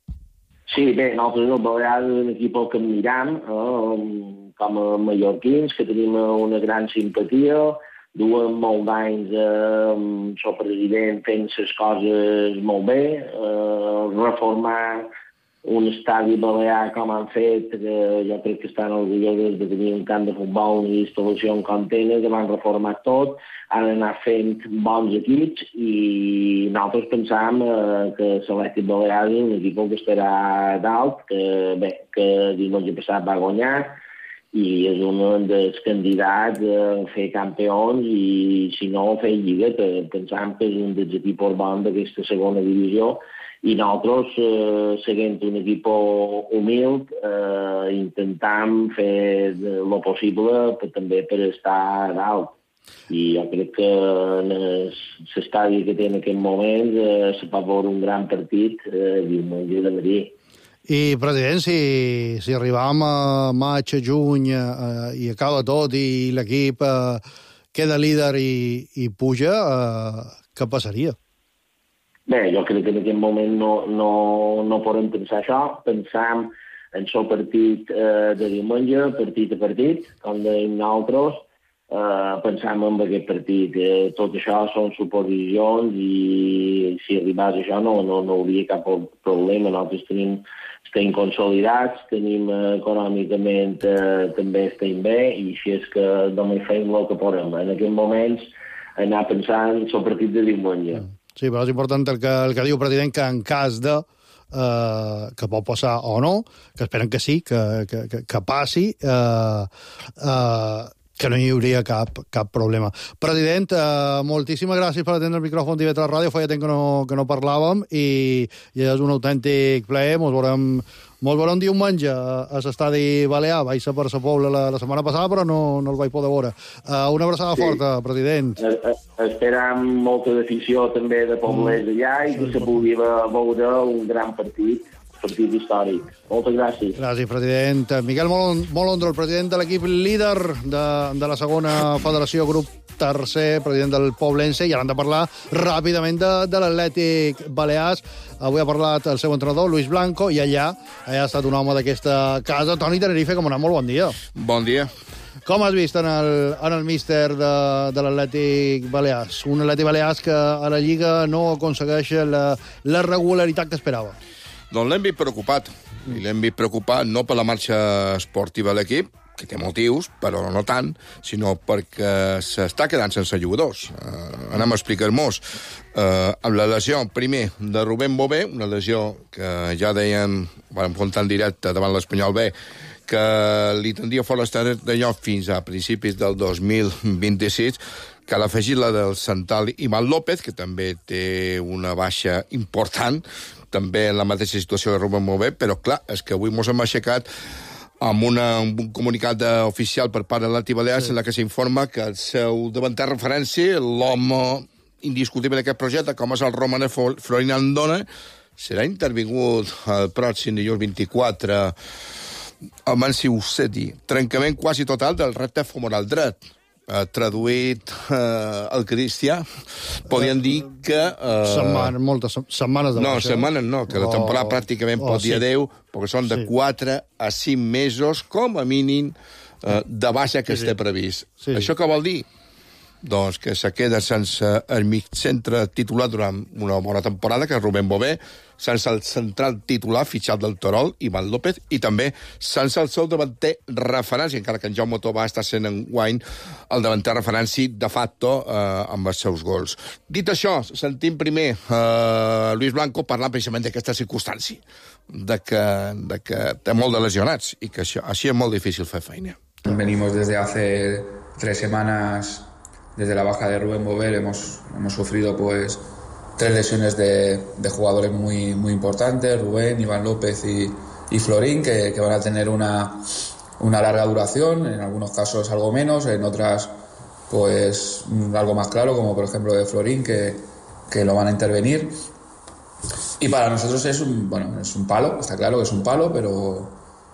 Sí, bé, nosaltres el Balears és un equip que miram, eh, com a mallorquins, que tenim una gran simpatia. Duem molt d'anys eh, amb el president fent les coses molt bé, eh, reformar un estadi balear com han fet, que jo crec que estan orgullosos de tenir un camp de futbol, una instal·lació en container, que van reformar tot, han anat fent bons equips i nosaltres pensàvem eh, que l'Atlètic Balear és un equip que estarà dalt, que bé, que diumenge passat va guanyar, i és un dels candidats a fer campions i, si no, fer lligueta. Pensam que és un dels equips bons d'aquesta segona divisió i nosaltres, eh, seguint un equip humil, eh, intentam fer el possible per, també per estar dalt. I jo crec que en l'estadi que té en aquest moment eh, se pot veure un gran partit eh, diumenge de matí. I, president, si, si arribam a maig, a juny eh, i acaba tot i l'equip eh, queda líder i, i puja, eh, què passaria? Bé, jo crec que en aquest moment no, no, no podem pensar això. Pensam en el partit eh, de diumenge, partit a partit, com deim nosaltres. Eh, pensam en aquest partit. Eh, tot això són suposicions i si arribàs a això no, no, no hauria cap problema. Nosaltres tenim estem consolidats, tenim eh, econòmicament eh, també estem bé i així és que només fem el que podem. En aquests moments anar pensant en el partit de diumenge. Sí, però és important el que, el que diu el president, que en cas de eh, que pot passar o no, que esperen que sí, que, que, que, que passi, eh, eh, que no hi hauria cap, cap problema. President, eh, moltíssimes gràcies per atendre el micròfon d'I V tres Ràdio. Feia temps que no, que no parlàvem i, i és un autèntic plaer. Mos veurem, mos veurem diumenge a l'estadi Balear. Vaig ser per sa Pobla la, la setmana passada, però no, no el vaig poder veure. Uh, una abraçada sí. forta, president. Esperam molta d'afició també de poblers allà i que se pugui veure un gran partit. partit històric. Moltes gràcies. Gràcies, president. Miquel Molondro, el president de l'equip líder de, de la segona federació, grup tercer, president del Poblense, i ara hem de parlar ràpidament de, de l'Atlètic Balears. Avui ha parlat el seu entrenador, Luis Blanco, i allà ha estat un home d'aquesta casa. Toni Tenerife, com anar? Molt bon dia. Bon dia. Com has vist en el, en el míster de, de l'Atlètic Balears? Un Atlètic Balears que a la Lliga no aconsegueix la, la regularitat que esperava. Doncs l'hem vist preocupat, i l'hem vist preocupat no per la marxa esportiva de l'equip, que té motius, però no tant, sinó perquè s'està quedant sense jugadors. Uh, anem a explicar-nos. Uh, amb la lesió, primer, de Rubén Bové, una lesió que ja deien, vam comptar en directe davant l'Espanyol B, que li tindria fora l'estat d'allò fins a principis del dos mil vint-i-sis, cal afegir la del central Ivan López, que també té una baixa important, també en la mateixa situació de Rubén Bové, però clar, és que avui mos hem aixecat amb una, un comunicat oficial per part de l'Atlètic Balears, sí, en la que s'informa que el seu davanter referència, l'home indiscutible d'aquest projecte, com és el romaner Florin Andone, serà intervingut el pròxim dilluns vint-i-quatre al Mansi Usseti. Trencament quasi total del recte femoral dret. Eh, traduït eh, al cristià, podien dir que... Eh, Setmana, moltes setmanes de no, baixa. setmanes no, que la temporada oh, pràcticament pot oh, dir adeu, sí, perquè són de sí. quatre a cinc mesos, com a mínim, eh, de baixa que sí, està previst. Sí. Això què vol dir? Doncs que se queda sense el mig centre titular durant una bona temporada, que és Rubén Bové, sense el central titular fitxat del Terol, Ivan López, i també sense el seu davanter referència, encara que en Jaume Tobà està sent en guany el davanter referència de facto eh, amb els seus gols. Dit això, sentim primer eh, Luis Blanco parlar precisament d'aquesta circumstància, de que, de que té molt de lesionats i que això, així és molt difícil fer feina. Venimos desde hace tres semanas... Desde la baja de Rubén Bové hemos, hemos sufrido pues tres lesiones de, de jugadores muy, muy importantes, Rubén, Iván López y, y Florín, que, que van a tener una, una larga duración, en algunos casos algo menos, en otras pues algo más claro, como por ejemplo de Florín, que, que lo van a intervenir. Y para nosotros es un, bueno, es un palo, está claro que es un palo, pero,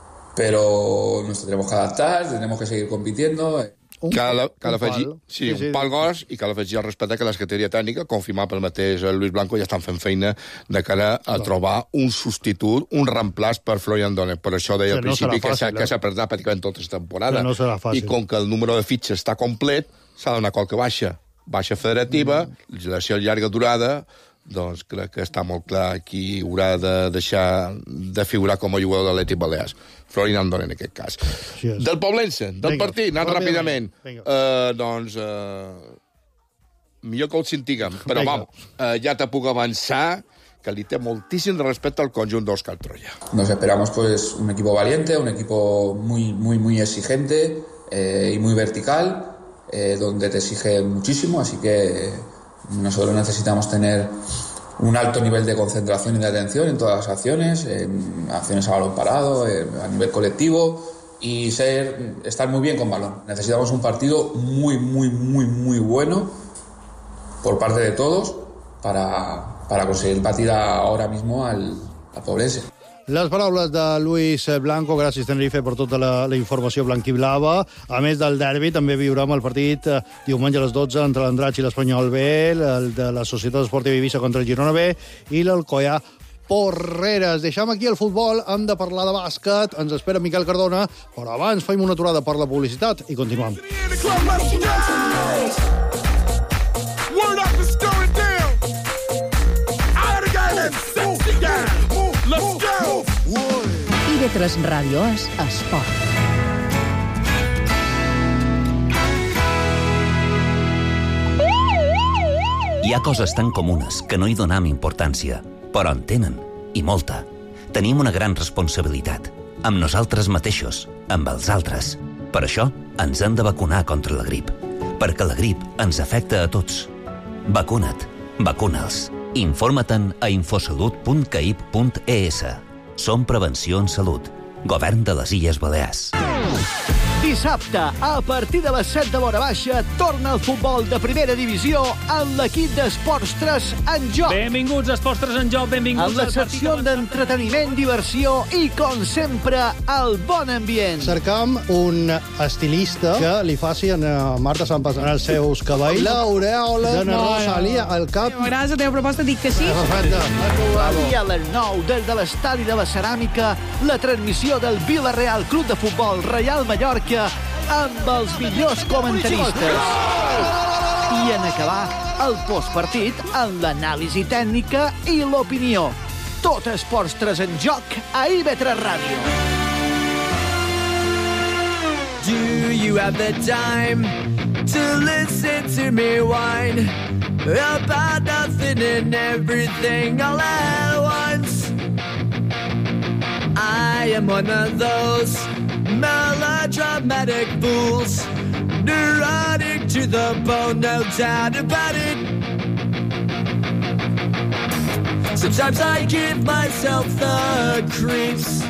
pero nos tenemos que adaptar, tenemos que seguir compitiendo. Un, cal, cal afegir, sí, sí, sí, un pal gos, i cal afegir al respecte que la Secretaria Tècnica, confirmat pel mateix Luis Blanco, ja estan fent feina de cara a trobar un substitut, un reemplaç per Florian Donner. Per això deia al principi que s'ha que s'ha perdut pràcticament tota la temporada. No I com que el número de fitxes està complet, s'ha d'anar qualque baixa. Baixa federativa, mm. legislació llarga durada, doncs crec que està molt clar qui haurà de deixar de figurar com a jugador de l'Atlètic Balears. Florin Andone, en aquest cas. Sí, del Poblense, del Venga, partit, anant ràpidament. Uh, doncs, uh, millor que ho sentiguem, però vam, uh, ja te puc avançar que li té moltíssim respecte al conjunt d'Òscar Troya. Nos esperamos pues un equipo valiente, un equipo muy, muy, muy exigente eh, y muy vertical, eh, donde te exige muchísimo, así que nosotros necesitamos tener un alto nivel de concentración y de atención en todas las acciones, en acciones a balón parado, a nivel colectivo, y ser, estar muy bien con balón. Necesitamos un partido muy, muy, muy, muy bueno por parte de todos para, para conseguir batir ahora mismo al, al Poblense. Les paraules de Luis Blanco, gràcies Tenerife per tota la, la informació blanquiblava. A més del derbi, també viurem el partit eh, diumenge a les dotze entre l'Andratx i l'Espanyol B, el de la Societat Esportiva Eivissa contra el Girona B i l'Alcoià Porreres. Deixem aquí el futbol, hem de parlar de bàsquet, ens espera Miquel Cardona, però abans fem una aturada per la publicitat i continuem. I ve tres Ràdio és Esport. Hi ha coses tan comunes que no hi donam importància, però en tenen, i molta. Tenim una gran responsabilitat, amb nosaltres mateixos, amb els altres. Per això ens hem de vacunar contra la grip, perquè la grip ens afecta a tots. Vacuna't, vacuna'ls. Informa-te'n a infosalut punt caip punt es. Som Prevenció en Salut. Govern de les Illes Balears. Dissabte, a partir de les set de l'hora baixa, torna el futbol de primera divisió amb l'equip d'Esports tres en joc. Benvinguts, Esports tres en joc, benvinguts. Amb la secció d'entreteniment, diversió i, com sempre, el bon ambient. Cercam un estilista que li faci a Marta Sant Passant els seus cabells. L'aureola de na Rosalia al cap. M'agrada la teva proposta, dic que sí. Perfecte. I a les nou, des de l'estadi de la Ceràmica, la transmissió del Vila-real Club de Futbol Reial Mallorca amb els millors comentaristes. I en acabar, el postpartit amb l'anàlisi tècnica i l'opinió. Tot Esports tres en joc a I V tres Ràdio. Do you have the time to listen to me whine about nothing and everything all at once? I am one of those melodramatic fools, neurotic to the bone, no doubt about it. Sometimes I give myself the creeps.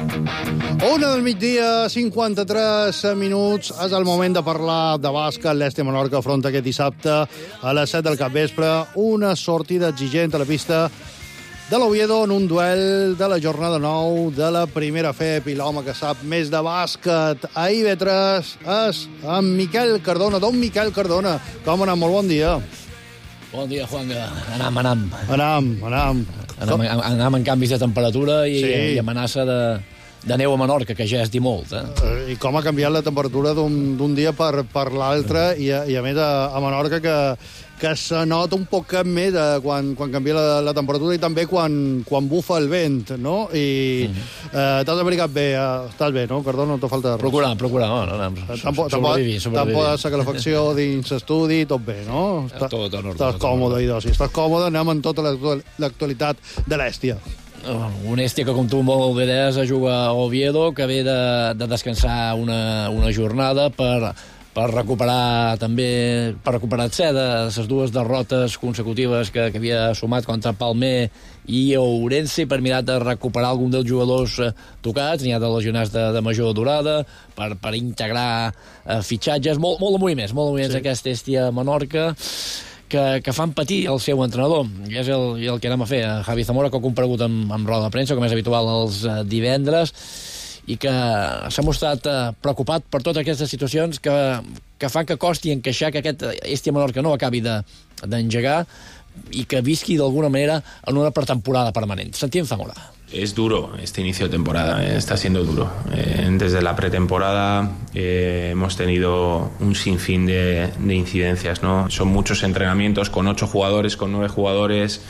Una del migdia, cinquanta-tres minuts. És el moment de parlar de bàsquet. L'Este Menorca afronta aquest dissabte a les set del capvespre una sortida exigent a la pista de l'Oviedo en un duel de la jornada nou de la primera F E P. I l'home que sap més de bàsquet a I B tres és en Miquel Cardona. Don Miquel Cardona, com anem? Molt bon dia. Bon dia, Juanga. Anam, anam. Anam, anam. Anam, anam en canvis de temperatura i, Sí. i amenaça de, de neu a Menorca, que ja és dir molt. Eh? I com ha canviat la temperatura d'un d'un dia per, per l'altre, i, a- i a més a, a Menorca que, que se nota un poc més de quan, quan canvia la, la temperatura i també quan, quan bufa el vent, no? I eh, t'has abrigat bé, eh, estàs bé, no? Perdó, no te falta res. Procurant, procurant. No, no, no. Tampoc, Sobrevivir, sobrevivir. tampoc la calefacció dins l'estudi, tot bé, no? Està, Tot, tot normal, estàs tot còmode, idò. Si estàs còmode, anem en tota l'actual- l'actualitat de l'Èstia. Oh, un Èstia que, com tu molt bé deies, juga a Oviedo, que ve de, de descansar una, una jornada per, per recuperar també, per recuperar set de les dues derrotes consecutives que, que havia sumat contra Palmer i Ourense, per mirar de recuperar algun dels jugadors eh, tocats. N'hi ha de lesionats de, de major durada, per, per integrar eh, fitxatges. Molt, molt de moviments, molt de moviments sí. Aquesta Èstia Menorca, que, que fan patir el seu entrenador. I és el, i el que anem a fer. Javi Zamora, que ha comparegut amb, amb roda de premsa, com és habitual els eh, divendres, i que s'ha mostrat eh, preocupat per totes aquestes situacions que, que fan que costi encaixar que aquest Èstia Menorca no acabi de- d'engegar i que visqui d'alguna manera en una pretemporada permanent. Sentim Zamora. Es duro este inicio de temporada, eh, está siendo duro. Eh, desde la pretemporada eh, hemos tenido un sinfín de, de incidencias, ¿no? Son muchos entrenamientos con ocho jugadores, con nueve jugadores,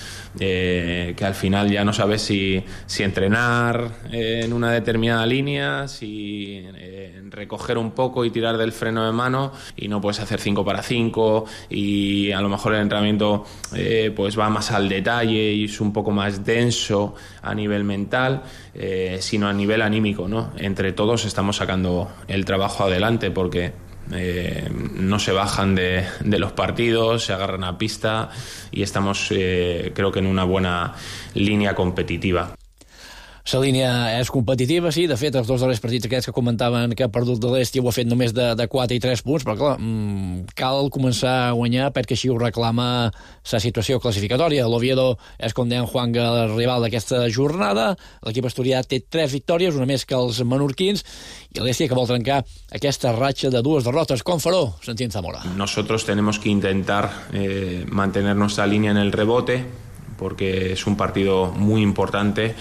eh, que al final ya no sabes si, si entrenar eh, en una determinada línea, si eh, recoger un poco y tirar del freno de mano, y no puedes hacer cinco para cinco, y a lo mejor el entrenamiento eh, pues va más al detalle y es un poco más denso a nivel mental, eh, sino a nivel anímico, ¿no? Entre todos estamos sacando el trabajo adelante porque eh, no se bajan de, de los partidos, se agarran a pista y estamos eh, creo que en una buena línea competitiva. La línia és competitiva, sí. De fet, els dos darrers partits aquests que comentaven que ha perdut de l'Est i ho ha fet només de, de quatre i tres punts, però clar, mmm, cal començar a guanyar perquè així ho reclama la situació classificatòria. L'Oviedo és, com deia en Juanga, el rival d'aquesta jornada. L'equip asturià té tres victòries, una més que els menorquins, i l'Estia que vol trencar aquesta ratxa de dues derrotes. Com faró? Sentim Zamora. Nosotros tenemos que intentar eh, mantener nuestra línea en el rebote, porque es un partido muy importante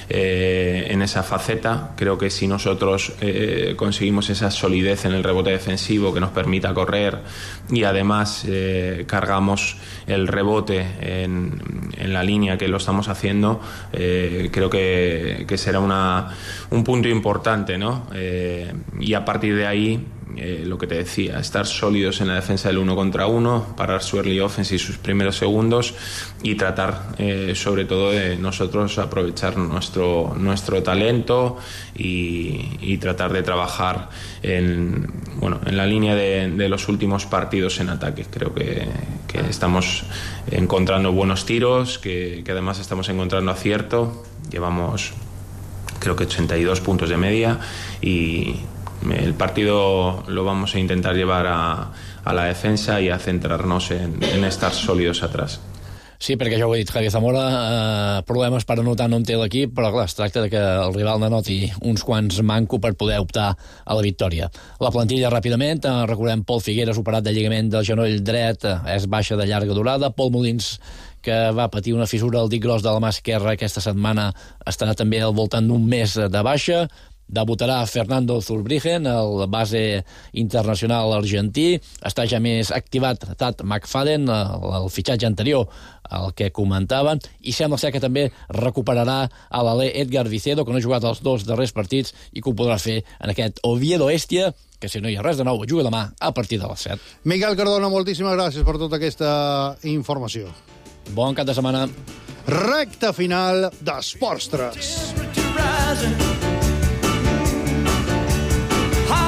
eh, en esa faceta. Creo que si nosotros eh, conseguimos esa solidez en el rebote defensivo que nos permita correr y además eh, cargamos el rebote en, en la línea que lo estamos haciendo, eh, creo que, que será una, un punto importante, ¿no? Eh, y a partir de ahí, Eh, lo que te decía, estar sólidos en la defensa del uno contra uno, parar su early offense y sus primeros segundos y tratar eh, sobre todo de nosotros aprovechar nuestro, nuestro talento y, y tratar de trabajar en, bueno, en la línea de, de los últimos partidos en ataque. Creo que, que estamos encontrando buenos tiros, que, que además estamos encontrando acierto. Llevamos creo que ochenta y dos puntos de media y el partido lo vamos a intentar llevar a, a la defensa y a centrarnos en, en estar sólidos atrás. Sí, perquè ja ho ha dit Javier Zamora, eh, problemes per anotar no en té l'equip, però clar, es tracta de que el rival n'anoti uns quants manco per poder optar a la victòria. La plantilla ràpidament, eh, recordem Pol Figueres, operat de lligament del genoll dret, eh, és baixa de llarga durada, Pol Molins, que va patir una fissura al dit gros de la mà esquerra aquesta setmana, estarà també al voltant d'un mes de baixa. Debutarà Fernando Zurbriggen, el base internacional argentí. Està ja més activat Tad McFadden, el, el fitxatge anterior al que comentaven, i sembla ser que també recuperarà a l'alè Edgar Vicedo, que no ha jugat els dos darrers partits i que ho podrà fer en aquest Oviedo Estia, que si no hi ha res de nou, juga demà a partir de les set. Miquel Cardona, moltíssimes gràcies per tota aquesta informació. Bon cap de setmana. Recta final d'Esports tres. High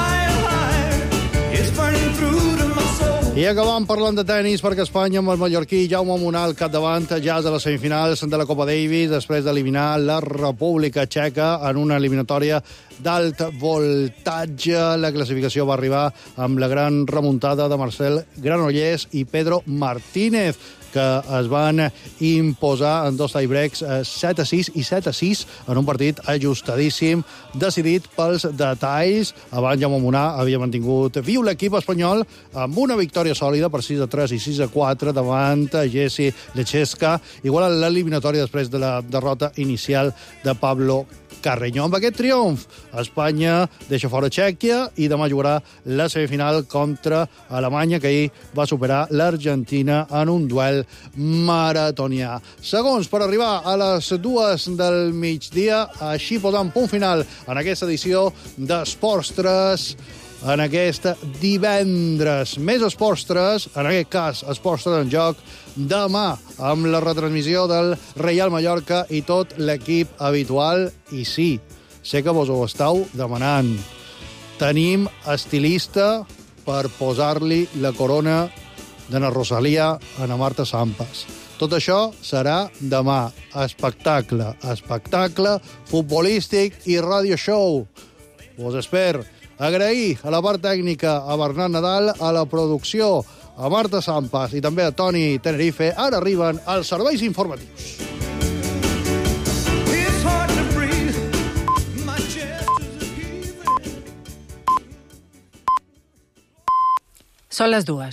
I acabam parlant de tennis perquè Espanya amb el mallorquí Jaume Munar al capdavant ja és a les semifinals de la Copa Davis després d'eliminar la República Txeca en una eliminatòria d'alt voltatge. La classificació va arribar amb la gran remuntada de Marcel Granollers i Pedro Martínez, que es van imposar en dos tiebreaks set a sis i set a sis en un partit ajustadíssim, decidit pels detalls. Abans Jaume Munar havia mantingut viu l'equip espanyol amb una victòria sòlida per sis a tres i sis a quatre davant Jesse Lechesca, igual a l'eliminatòria després de la derrota inicial de Pablo Carreño. Amb aquest triomf, Espanya deixa fora Txèquia i demà jugarà la semifinal contra Alemanya, que ahir va superar l'Argentina en un duel maratonià. Segons per arribar a les dues del migdia, així posant punt final en aquesta edició d'Esports tres en aquest divendres. Més Esports tres, en aquest cas Esports tres en joc, demà amb la retransmissió del Reial Mallorca i tot l'equip habitual. I sí, sé que vos ho estàu demanant. Tenim estilista per posar-li la corona de na Rosalia a na Marta Sampas. Tot això serà demà. Espectacle, espectacle futbolístic i radio show. Vos espero. Agrair a la part tècnica a Bernat Nadal, a la producció a Marta Sampas i també a Toni Tenerife. Ara arriben els serveis informatius. Són les dues.